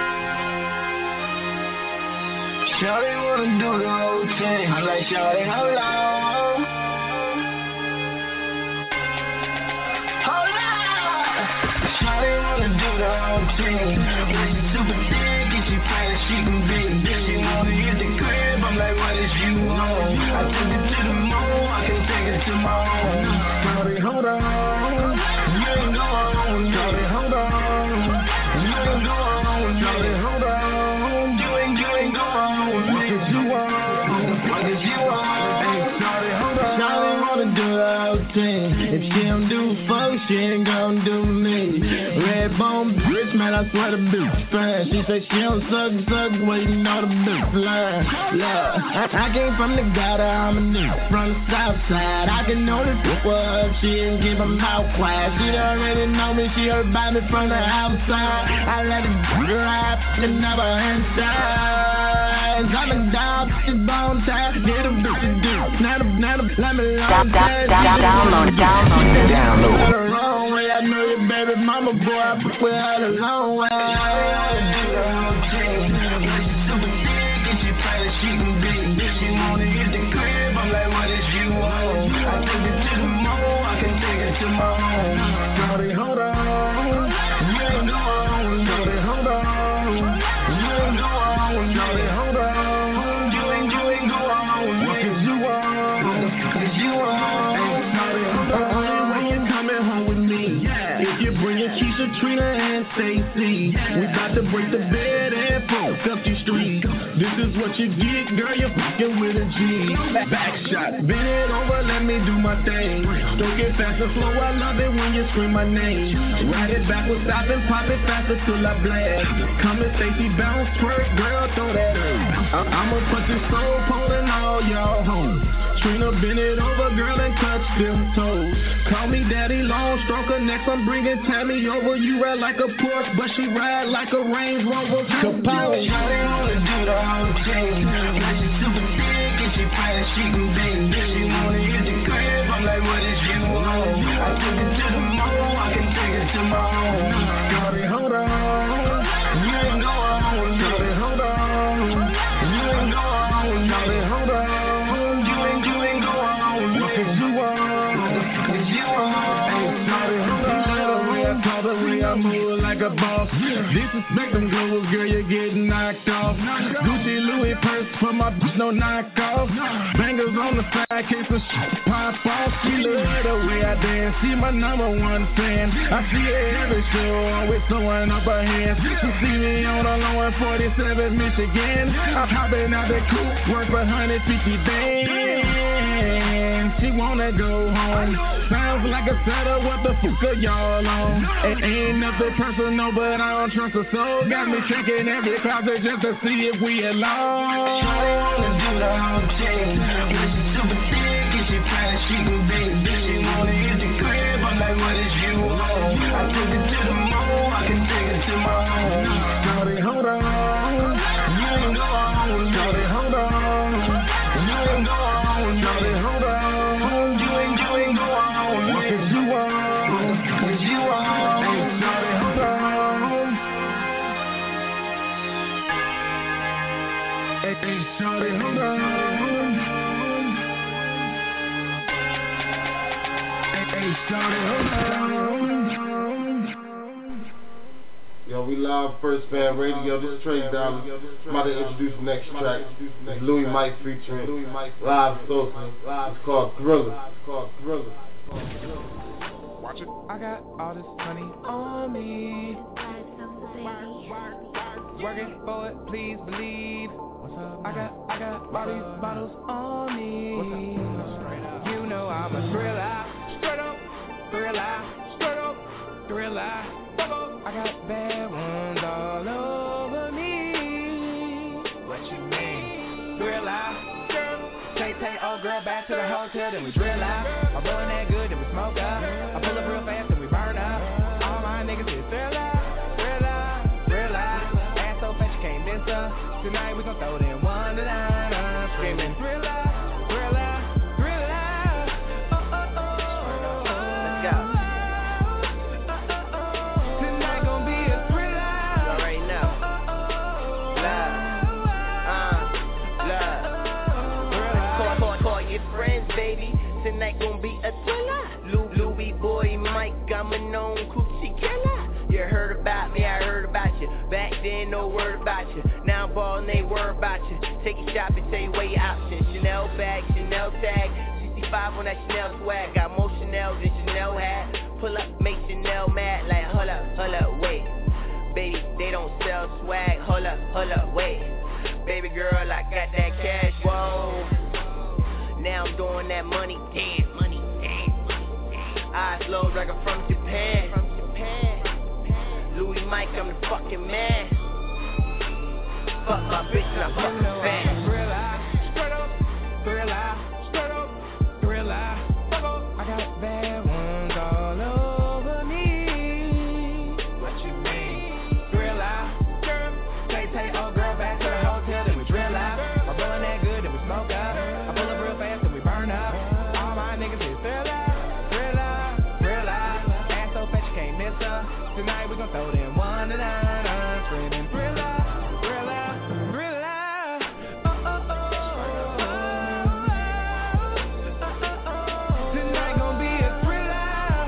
Shawty wanna do the whole thing. I'm like, Shawty, how long? Hold on. Shawty wanna do the whole thing. She's super thick and she fat as she can be. She wanna hit the crib. I'm like, what is you on? I took it to the moon. I can take it to my home. Shawty, hold on. You ain't going. Shawty, hold on. You ain't going. Shawty, hold on. If she don't do fuck, she ain't gon' do me. Red bone bitch, man, I swear the bitch fine. She say she don't suck, waiting on the bitch line. Look, I came from the gutter, I'm a nigga from the south side. I can know this up, she didn't keep her mouth quiet. She already know me, she heard about me from the outside. I let it drop, and never inside. Coming down, she's bone tight, get a bitch to do. Let me download. The wrong way, I know your baby mama, boy, I put her the long way. She's super thick and she fat as she can be. She wanna hit the crib, I'm like, what is you on? I took it to the moon, I can take it to my home. Shawty, hold on, you ain't going. Shawty, hold on, you ain't going. Shawty, hold on, you ain't going. What is you on? What is you on? Trina and Stacy, we about to break the bed and fuck up the street. This is what you get, girl, you're fucking with a G. Back shot, bend it over, let me do my thing. Don't get fast and slow, I love it when you scream my name. Ride it backwards, stop and pop it faster till I blast. Come and Stacy, bounce, twerk, girl, throw that up. I'ma put this soul pulling all y'all hoes. Trina, bend it over, girl, and touch them toes. Call me daddy, long stroker, next I'm bringing Tammy over. You ride like a Porsche, but she ride like a Range Rover Capone. Shawty wanna do the whole thing. Like she super she can be. She wanna hit the crib, I'm like, what is you on? I took it to the mall, I can take it to my home. Shorty, hold on, you ain't going. Shorty, hold on, you ain't going. Shorty, hold on, you ain't going. What is you on? What is you on? Shorty, hold on. Talk the way I move like a boss. Disrespect them goals, girl, you're getting knocked off. Gucci, Louis purse for my bitch, no knockoff. Bangers on the side, case of shit pop off. She love the way I dance, she my number one fan. I see her every show, always throwing up her hands. She see me on the low in 47 Michigan. I'm hopping out the coupe, work for 150 bands. She wanna go home. Sounds like a setup, what the fuck are y'all on? It ain't nothing personal, but I don't trust her soul. Got me checking every closet just to see if we alone. Shorty wanna do the whole thing. When she super thick, and she fat, she can big. She wanna hit the crib, I'm like, what is you on? I took it to the mall, I can take it to my home. Shorty, hold on, you ain't going. Shorty, hold on, you ain't going. Shorty, hold on. Shorty, hold on. Hey, shorty, hold on. Yo, we live First Fan Radio. This is Trey Dollar. I'm about to introduce the next track. It's Louis Mike featuring Live Sosa. It's called Thriller. Watch it. I got all this money on me. Working for it, please believe. I got all these bottles on me. You know I'm a thriller, straight up, thriller, straight up, thriller. I got bad ones all over me. What you mean? Thriller, take old girl back to the hotel, then we drill out. I'm blowing that good, then we smoke up. I pull up real fast, then we burn up. All my niggas is thriller. Ass so fat you can't miss her. Tonight we gon' throw them one to nine. I'm screaming thriller. Oh, oh, oh. Let's go. Tonight gon' be a thriller. You already know. Love. Call your friends, baby. Tonight gon' be a thriller. Louis boy Mike, I'm a known coochie killer. You heard about me, I heard about you. Back then, no word about you. Now I'm ballin', ain't worried about you. Take a shopping, tell you where your options. Chanel bag, Chanel tag, 65 on that Chanel swag. Got more Chanel than Chanel had. Pull up, make Chanel mad. Like, hold up, wait. Baby, they don't sell swag. Hold up, wait. Baby girl, I got that cash, whoa. Now I'm doing that money dance. Eyes low like I'm from Japan. Louis Mike, I'm the fucking man. Fuck my bitch and I fuck the fan. Thriller. I got bad ones all over me. What you mean? Thriller. Take old girl back to the hotel, then we drill out. I'm blowing that good, then we smoke up. I pull up real fast, then we burn up. All my niggas is thriller. Ass so fat you can't miss her. Tonight we gon' throw them one to nine. I'm screaming thriller. Oh, oh, oh. Tonight gon' be a thriller.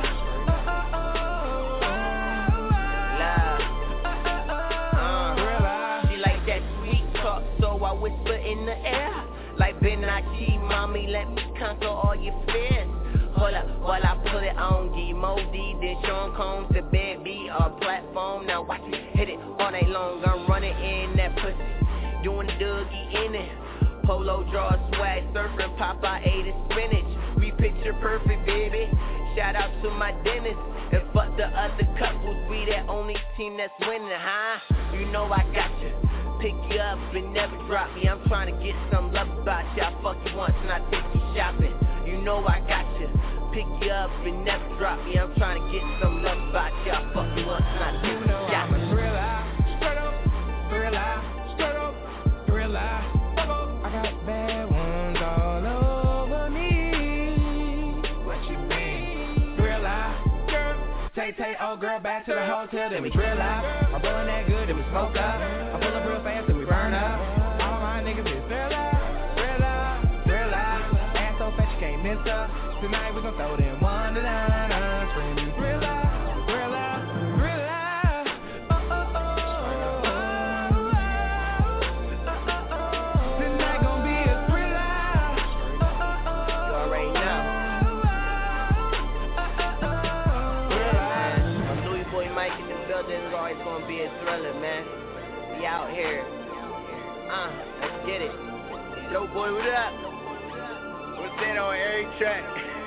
Love. She like that sweet talk, so I whisper in the air. Like Benachi, mommy, let me conquer all your fears. Hold up, while I put it on, give you more D than Sean Combs, the bed be our platform. Now watch me hit it all night long. I'm running in that pussy, doing the Dougie in it. Polo draw swag, surfing, Popeye ate his spinach. We picture perfect, baby. Shout out to my dentist. And fuck the other couples, we that only team that's winning, huh? You know I got you. Pick you up and never drop me. I'm trying to get some love about you. I fuck you once and I take you shopping. You know I got you. Pick you up and never drop me. I'm trying to get some love about you. I fuck you once and I take you shopping. I'm a thriller, straight up, thriller. I got bad ones all over. girl back to the hotel, then we drill out. I'm rolling that good, then we smoke up. I pull up real fast, then we burn up. All my niggas is drill out, drill out, drill out. Ass so fat you can't miss up. Tonight we gon' throw them one to nine, screaming drill out, drill out, drill out. Oh, oh, oh. Tonight gon' be a drill out. Oh, oh, oh. You already know. Louis Boy Mike in the building is always gonna be a thriller, man. We out here. Let's get it. Joe Boy, what up? What's that on every track?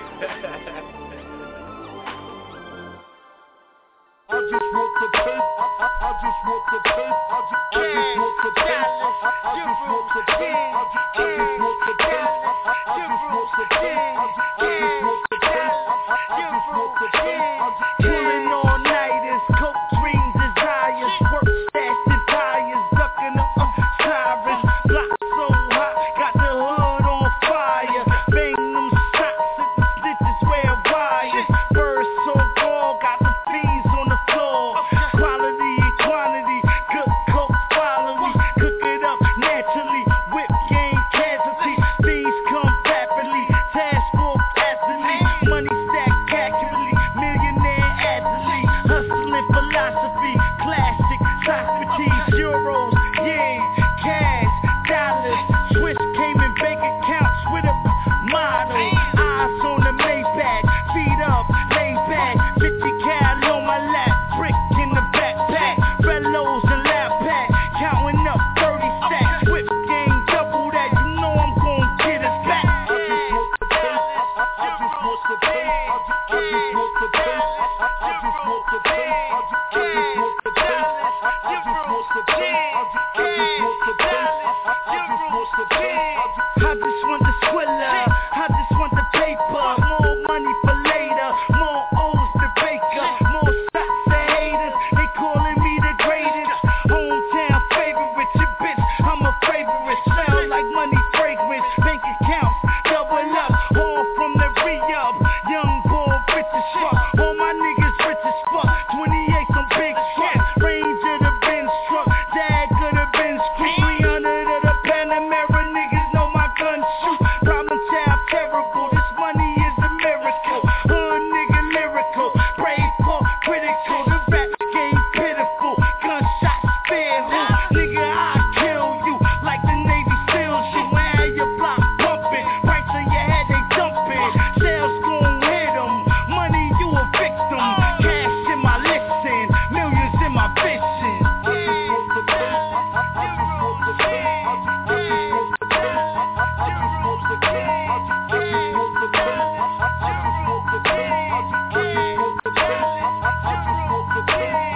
I just want the paper. I just want the paper. I just want the paper. I just want the paper. I just want the paper. I just want the paper. I just want the paper. I just want the paper. Pulling all nighters, coke dreams, desires, work stashed in tires, ducking the sirens. Block so hot, got the hood on fire. Bang them shots at the snitches wear wires. Birds so tall, got the bees on the floor. Quality and quantity, good coke follow me. Cook it up naturally, whip game casualty. Things come rapidly, task force athlete. Money stacked accurately, millionaire athlete. Hustling philosophy, classic Socrates. Euros, yeah, cash, dollars. Swiss Cayman bank accounts with a model. Eyes on the Maybach, feet up, laid back. 50 cal on my lap, brick in the backpack. Rellos and lap pack, counting up 30 stacks. Whip game double that, you know I'm gon' get us back. I just want the paper. I just want the paper. I just want the paper. I just want the paper. I just want the paper. I just want the paper. I just want the paper. I just want the paper. I just want the squiller, I just want the paper. More money for later, more O's to Baker. More shots to haters, they calling me the greatest. Hometown favorite, your bitch, I'm a favorite. Smell like money fragrance, bank accounts double up, all from the re-up. Young boy, rich as fuck, all my niggas rich as fuck. 28 some big truck, range of the Benz truck, Jag of the Benz crew, 300 of the Panamera niggas know my gun shoot. Problem child terrible, this money is a miracle. Hood nigga lyrical, brave for critical. The rap game pitiful, gunshots fearful. Nigga I kill you like the Navy SEALs you. And have your block pumping, right to your head they dumping. Shells gon' hit 'em, money you a victim. Cash in my listen, millions in my vision. I just want the paper. I just want the paper. I just want the paper. I just want the paper. I just want the paper. I just want the paper. I just want the paper. I just want the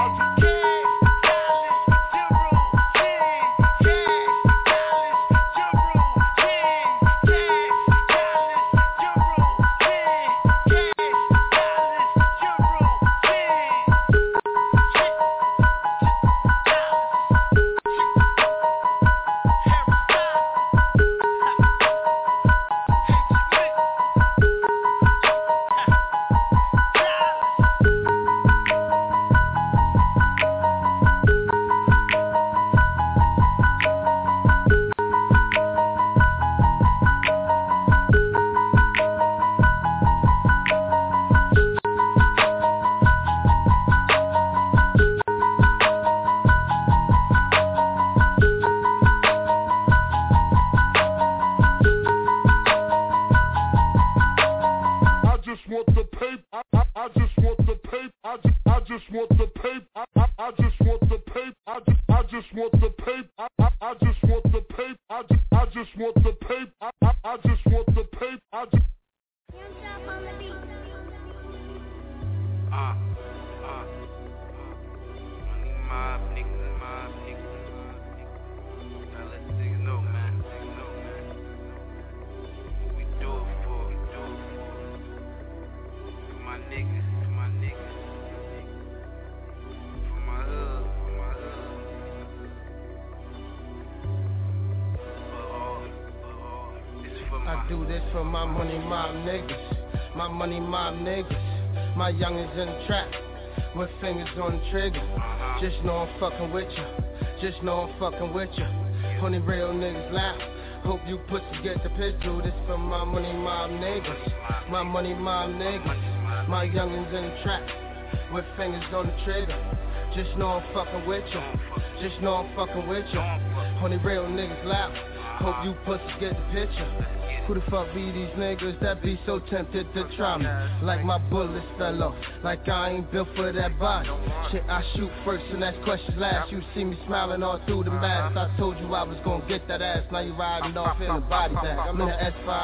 paper. I just want the paper. I just want the paper. I just want the paper. I just want the paper. I just want the paper. I just want the paper. I just want the paper. I just want the paper. Money mob, niggas, Now let the niggas know, man. What we do it for. For my niggas. For my hood. I do this for my money mob niggas. My money mob niggas. My youngins in the trap. with fingers on the trigger. Just know I'm fucking with you. Just know I'm fucking with you. Honey, real niggas laugh. Hope you pussies get the picture. This for my money mob niggas. My money mob niggas. My youngins in the trap with fingers on the trigger. Just know I'm fucking with you. Just know I'm fucking with you. Honey, real niggas laugh. Hope you pussies get the picture. Who the fuck be these niggas that be so tempted to try me? Like my bullets fell off, like I ain't built for that body. Shit, I shoot first and ask questions last. You see me smiling all through the mask. I told you I was gonna get that ass, now you riding off in the body bag. I'm in the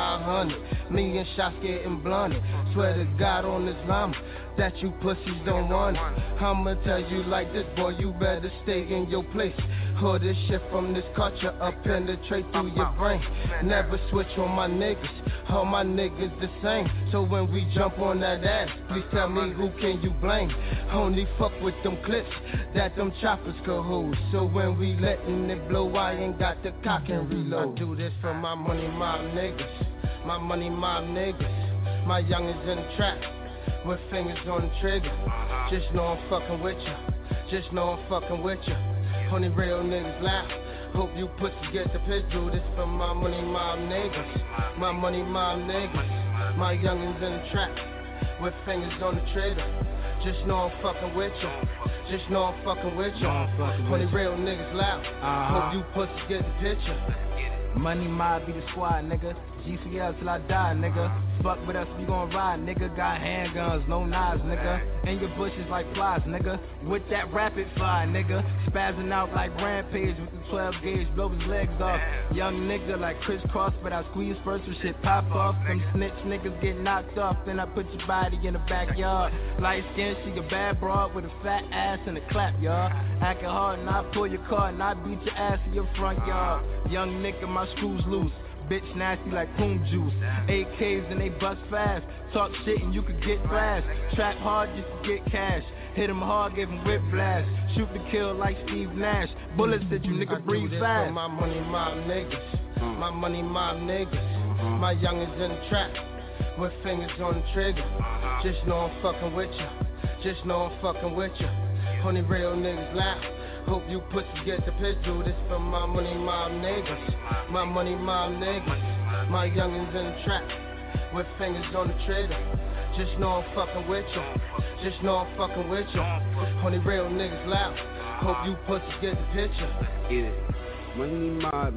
S500, million shots getting blunted. Swear to God on this llama that you pussies don't want it. I'ma tell you like this, boy, you better stay in your place. Or this shit from this culture up penetrate through your brain. Never switch on my niggas, all my niggas the same. So when we jump on that ass, please tell me who can you blame. Only fuck with them clips that them choppers could hold. So when we letting it blow, I ain't got the cock and reload. I do this for my money mob niggas, my money mob niggas, my youngins in the trap with fingers on the trigger. Just know I'm fucking with you. Just know I'm fucking with you. Honey, real niggas laugh. Hope you pussies get the picture. This for my money mob niggas. My money mob niggas. My youngins in the trap with fingers on the trigger. Just know I'm fucking with you. Just know I'm fucking with you. Honey, real niggas laugh. Hope you pussies get the picture. Money mob be the squad, nigga. GCL till I die, nigga. Fuck with us, we gon' ride, nigga. Got handguns, no knives, nigga. And your bushes like flies, nigga. With that rapid fire, nigga. Spazzing out like Rampage with the 12 gauge, blow his legs off. Young nigga like crisscross, but I squeeze first when shit pop off. Them snitch niggas get knocked off, then I put your body in the backyard. Light skin, she a bad broad with a fat ass and a clap, y'all. Acting hard and I pull your car and I beat your ass in your front yard. Young nigga, my screws loose. Bitch nasty like poom juice. AKs and they bust fast. Talk shit and you could get fast. Trap hard just to get cash. Hit him hard, give him whiplash. Shoot to kill like Steve Nash. Bullets that you nigga breathe fast. My money mob niggas. My money mob niggas. My youngins in the trap with fingers on the trigger. Just know I'm fucking with you. Just know I'm fucking with you. Honey, real niggas laugh. Hope you pussies get the picture. This for my money mob niggas. My money mob niggas. My youngins in the trap with fingers on the trigger. Just know I'm fucking with you. Just know I'm fucking with you. Honey, real niggas laugh. Hope you pussies get the picture. Yeah, money mob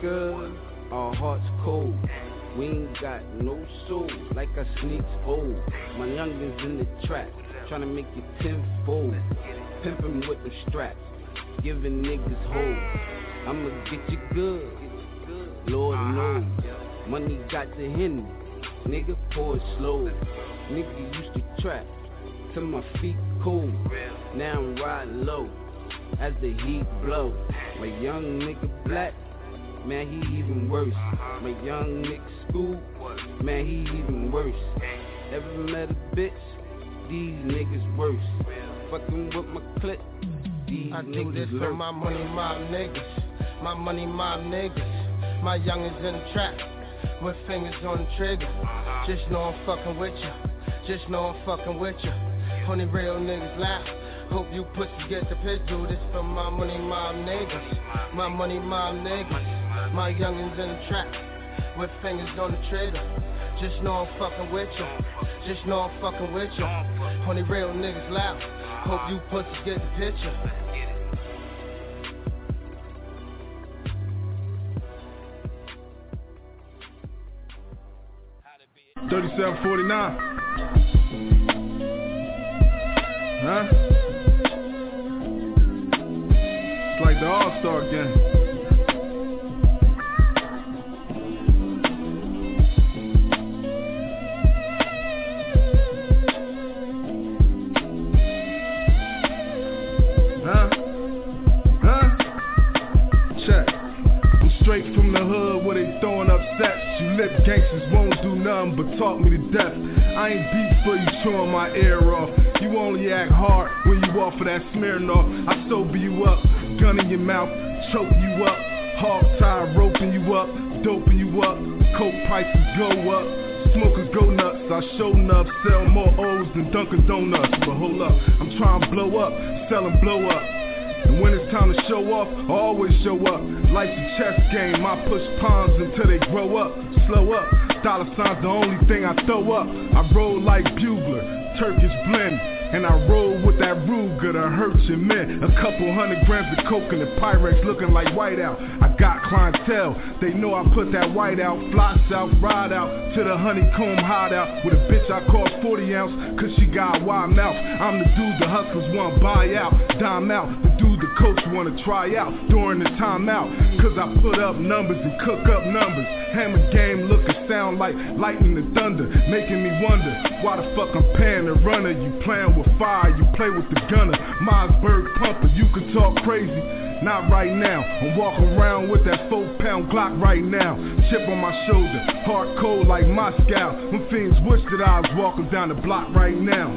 nigga. Our hearts cold. We ain't got no soul. Like I sneaks old. My youngins in the trap. Tryna make it tenfold. Pimpin' with the straps. Giving niggas hoes. I'ma get you good. Lord knows. Money got the Henny. Nigga pour it slow. Nigga used to trap till my feet cold. Now I'm riding low as the heat blow. My young nigga black, man he even worse. My young nigga school, man he even worse. Ever met a bitch? These niggas worse. Fucking with my clip. I do this for my money mob niggas. My money mob niggas. My youngins in the trap with fingers on the trigger. Just know I'm fucking with you. Just know I'm fucking with you. Honey, real niggas laugh. Hope you pussies get the picture. This for my money mob niggas. My money mob niggas. My youngins in the trap with fingers on the trigger. Just know I'm fucking with you. Just know I'm fucking with you. Honey, real niggas laugh. Hope you pussies get the picture. 3749. Huh? It's like the All-Star game. Straight from the hood where they throwing up sets. You lip gangsters won't do nothing but talk me to death. I ain't beat for you chewing my ear off. You only act hard when you off for that Smirnoff. I sober you up, gun in your mouth, choke you up. Hog tie roping you up, doping you up. Coke prices go up, Smokers go nuts, I show enough, sell more O's than Dunkin' Donuts. But hold up, I'm trying to blow up, sell and blow up. And when it's time to show off, I always show up. Life's a chess game, I push pawns until they grow up. Slow up, dollar signs the only thing I throw up. I roll like Bugler, Turkish blend. And I roll with that Ruger to hurt your men. A couple 100 grams of coke in the Pyrex looking like whiteout. I got clientele, they know I put that white out. Fly south, ride out to the honeycomb hideout. With a bitch I call 40 ounce, cause she got a wide mouth. I'm the dude the hustlers wanna buy out, dime out. The dude the coach wanna try out during the timeout. Cause I put up numbers and cook up numbers. Hammer game look and sound like lightning and thunder, making me wonder why the fuck I'm paying the runner. You playing with fire, you play with the gunner. Mossberg pumper, you can talk crazy, not right now. I'm walking around with that 4-pound Glock right now. Chip on my shoulder, hard cold like Moscow. Them fiends wish that I was walking down the block right now.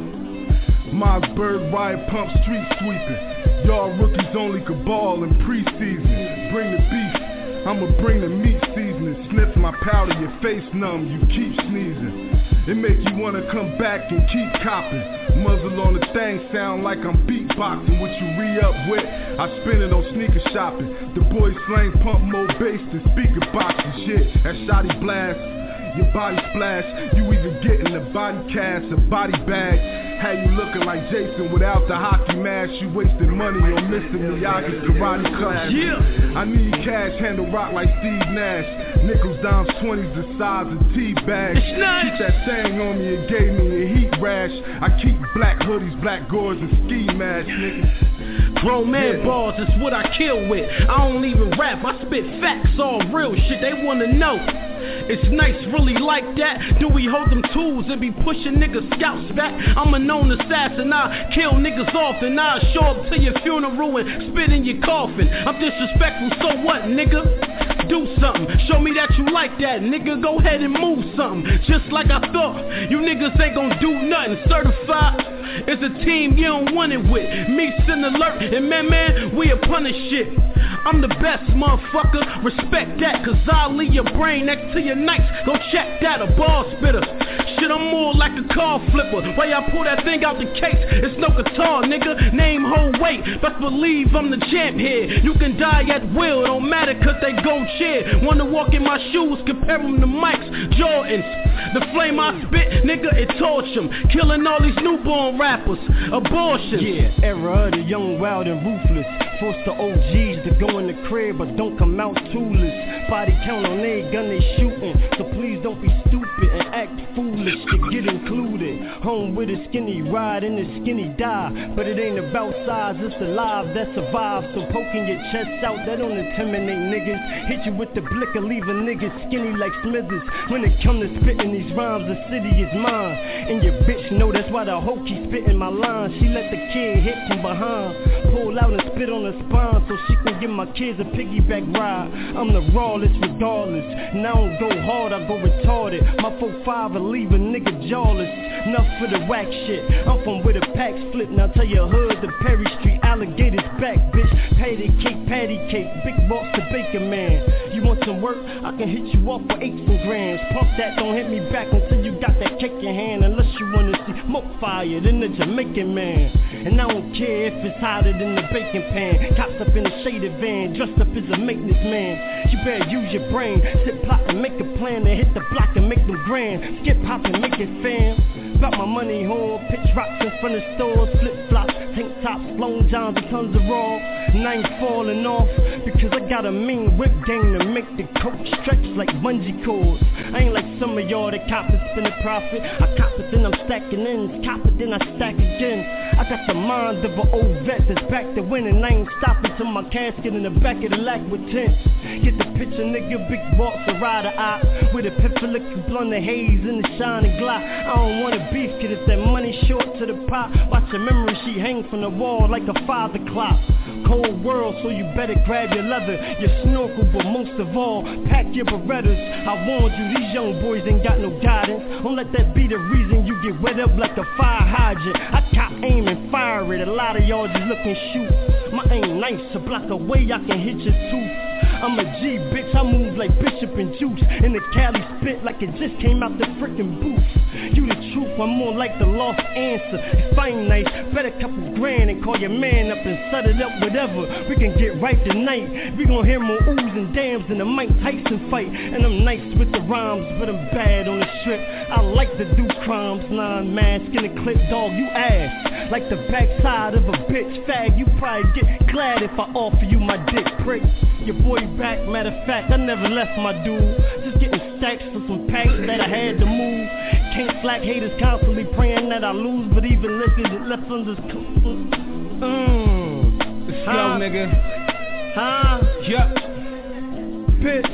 Mossberg riot pump street sweeping. Y'all rookies only could ball in preseason. Bring the beef, I'ma bring the meat seasoning. Sniff my powder, your face numb, you keep sneezing. It make you wanna come back and keep copping. Muzzle on the thing sound like I'm beatboxing. What you re-up with, I spend it on sneaker shopping. The boys slang pump more bass than speaker boxing. Shit, that shotty blast, your body splash. You either getting a body cast or body bag. How you looking like Jason without the hockey mask? You wasting money on Mr. Miyagi's karate class. Yeah. I need cash, handle rock like Steve Nash. Nickels, dimes, 20s, the size of tea bags. Keep that thing on me, it gave me a heat rash. I keep black hoodies, black gores, and ski masks, niggas. Grown man balls is what I kill with. I don't even rap, I spit facts, all real shit they wanna know. It's nice, really like that. Do we hold them tools and be pushing niggas scouts back? I'm a known assassin, I kill niggas often. I show up to your funeral and spit in your coffin. I'm disrespectful, so what, nigga? Do something, show me that you like that, nigga. Go ahead and move something, just like I thought. You niggas ain't gon' do nothing. Certified, it's a team you don't want it with. Me, Sin Alert, and man, we a punish shit. I'm the best, motherfucker, respect that. Cause I'll leave your brain next to your nights. Go check that, a ball spitter. Shit, I'm more like a car flipper. Why y'all pull that thing out the case? It's no guitar, nigga. Name, whole weight. Best believe I'm the champ here. You can die at will, don't matter cause they gon' cheer. Wanna walk in my shoes, compare them to Mike's Jordans. The flame I spit, nigga, it torch them. Killing all these newborn rappers. Abortion. Yeah, era of the young, wild, and ruthless. Force the OGs to go in the crib, but don't come out tooless. Body count on every gun they shooting. So please don't be stupid and act foolish to get included. Home with a skinny ride and a skinny die. But it ain't about size, it's the lives that survive. So poking your chest out, that don't intimidate niggas. Hit you with the blicker, leave a nigga skinny like Smithers. When it come to spitting these rhymes, the city is mine. And your bitch know that's why the hoe keep spitting my lines. She let the kid hit from behind, pull out and spit on the spine so she can give my kids a piggyback ride. I'm the rawest regardless, and I don't go hard, I go retarded. My 4-5 will leave a nigga jawless. Enough for the whack shit, I'm from where the packs flip. Now tell your hood the Perry Street alligators back, bitch. Patty cake, big box to bacon man. You want some work? I can hit you up for 8 grams. Pump that, don't hit me back until you got that cake in hand. Unless you wanna see smoke fire than the Jamaican man. And I don't care if it's hotter than the bacon pan. Cops up in a shaded van, dressed up as a maintenance man. You better use your brain, sit plot and make a plan. And hit the block and make them grand. Skip hop and make it fam. Got my money home, pitch rocks in front of stores, flip-flops, tank tops, long johns and tons of raw. And I ain't falling off, because I got a mean whip gang to make the coke stretch like bungee cords. I ain't like some of y'all that cop it, spin a profit. I cop it, then I'm stacking ends, cop it, then I stack again. I got the mind of an old vet that's back to win, and I ain't stopping till my casket in the back of the lack with tents. Get the picture, nigga, big box, a rider eye, with a pip lick, blunt the haze and the shining glock. I don't wanna beef, kid, if that money short to the pot. Watch a memory sheet hang from the wall like a 5 o'clock. Cold world, so you better grab your leather, your snorkel, but most of all, pack your Berettas. I warned you, these young boys ain't got no guidance. Don't let that be the reason you get wet up like a fire hydrant. I cop aim and fire it, a lot of y'all just look and shoot. My aim nice, to block away I can hit your tooth. I'm a G, bitch, I move like Bishop and Juice. And the Cali spit like it just came out the frickin' booth. You the truth, I'm more like the lost answer. It's fine nice, bet a couple grand and call your man up and set it up, whatever. We can get right tonight. We gon' hear more oohs and dams in the Mike Tyson fight. And I'm nice with the rhymes, but I'm bad on the strip. I like to do crimes, non-mask in the clip, dog, you ass. Like the backside of a bitch fag, you probably get glad if I offer you my dick, prick. Your boy back, matter of fact, I never left my dude. Just getting stacks for some packs that I had to move. Can't slack, haters constantly praying that I lose, but even left on this Let's go, nigga. Huh? Yup. Bitch.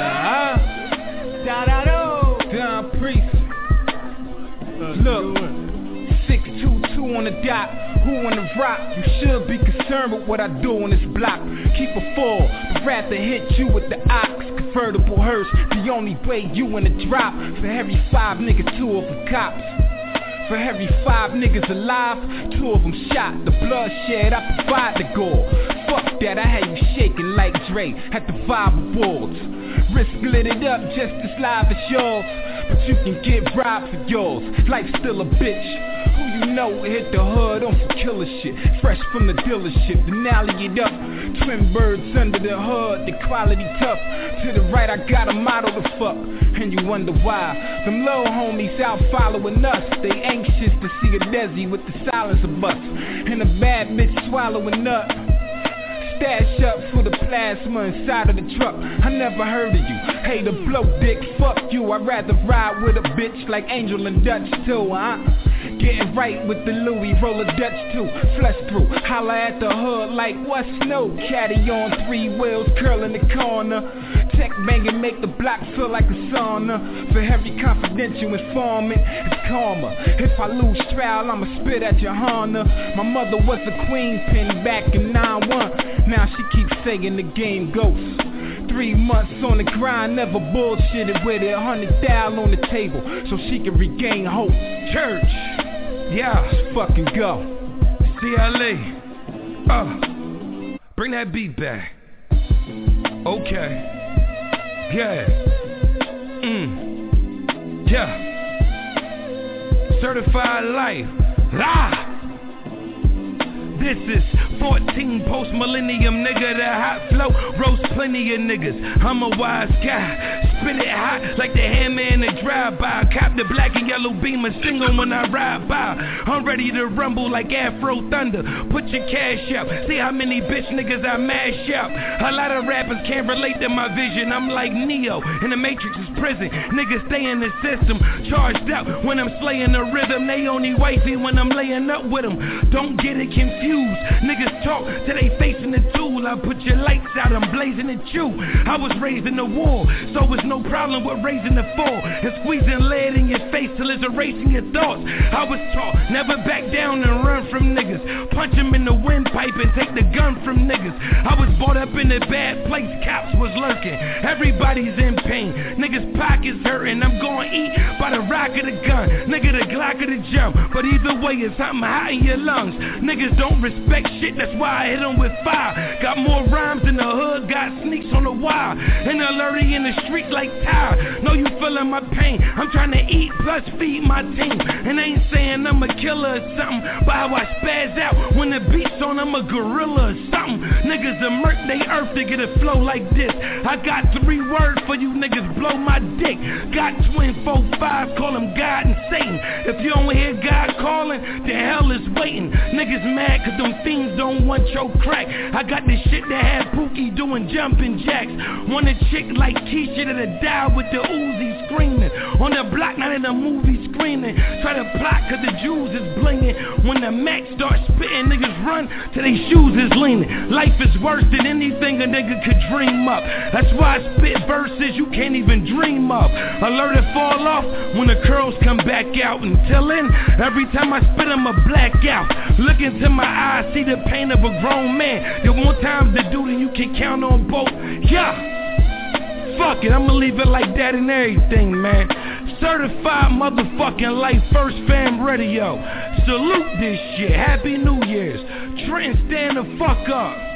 Don Priest. Look. 622 on the dot. Who on the rock? You should be concerned with what I do on this block. Keep a full, but rather hit you with the ox. Convertible hearse, the only way you in the drop. For every 5 niggas, 2 of them cops. For every 5 niggas alive, 2 of them shot. The bloodshed, I provide the gore. Fuck that, I had you shaking like Dre at the Vibe Awards. Wrist lit it up just as live as yours, but you can get robbed for yours. Life's still a bitch. Who you know hit the hood on some killer shit. Fresh from the dealership, then alley it up. Twin birds under the hood, the quality tough. To the right I got a model to fuck. And you wonder why them little homies out following us. They anxious to see a Desi with the silence of us. And a bad bitch swallowing up. Stash up for the plasma inside of the truck. I never heard of you. Hey, the blow dick, fuck you. I'd rather ride with a bitch like Angel and Dutch too, Getting right with the Louis, roll a Dutch too. Flesh through, holla at the hood like what's new. Caddy on 3 wheels, curl in the corner. Tech banging, make the block feel like a sauna. For every confidential informant, it's karma. If I lose trial, I'ma spit at your Honda. My mother was a queen pin back in 9-1. Now she keeps saying the game ghost. 3 months on the grind, never bullshitted with it. 100,000 on the table, so she can regain hope. Church, yeah, let's fucking go. CLE, bring that beat back. Okay, yeah, yeah. Certified life, live. This is 14 post-millennium, nigga, the hot flow, roast plenty of niggas. I'm a wise guy, spit it hot like the hammer in a drive-by. Cop the black and yellow beamer, sing on when I ride by. I'm ready to rumble like Afro Thunder, put your cash up, see how many bitch niggas I mash up. A lot of rappers can't relate to my vision, I'm like Neo in the Matrix's prison. Niggas stay in the system, charged up when I'm slaying the rhythm. They only wifey when I'm laying up with them. Don't get it confused. Niggas talk till they facing the tool. I put your lights out, I'm blazing at you. I was raised in the war, so it's no problem with raising the fall and squeezing lead in your face till it's erasing your thoughts. I was taught never back down and run from niggas. Punch them in the windpipe and take the gun from niggas. I was brought up in a bad place, cops was lurking. Everybody's in pain, niggas pockets hurting. I'm gonna eat by the rock of the gun, nigga the Glock of the jump. But either way it's something hot in your lungs. Niggas don't respect shit, that's why I hit them with fire. Got more rhymes in the hood, got sneaks on the wire. And alerty in the street like Tyre. Know you feeling my pain, I'm trying to eat plus feed my team. And I ain't saying I'm a killer or something, but how I spaz out when the beat's on, I'm a gorilla or something. Niggas a murk they earth to get a flow like this. I got 3 words for you niggas, blow my dick. Got twin 4-5, call them God and Satan. If you don't hear God calling, the hell is waiting. Niggas mad cause them fiends don't want your crack. I got this shit that had Pookie doing jumping jacks. Want a chick like Keisha that'll die with the Uzi screaming. On the block, not in a movie screaming. Try to plot cause the Jews is blinging. When the Mac starts spitting, niggas run till they shoes is leaning. Life is worse than anything a nigga could dream up. That's why I spit verses you can't even dream of. Alert it fall off when the curls come back out. Until then, every time I spit I'm a blackout. Look into my eyes, see the pain of a grown man. There won't times to do then you can count on both. Yeah, fuck it, I'ma leave it like that and everything, man. Certified motherfucking life, First Fam Radio. Salute this shit, Happy New Year's. Trenton, stand the fuck up.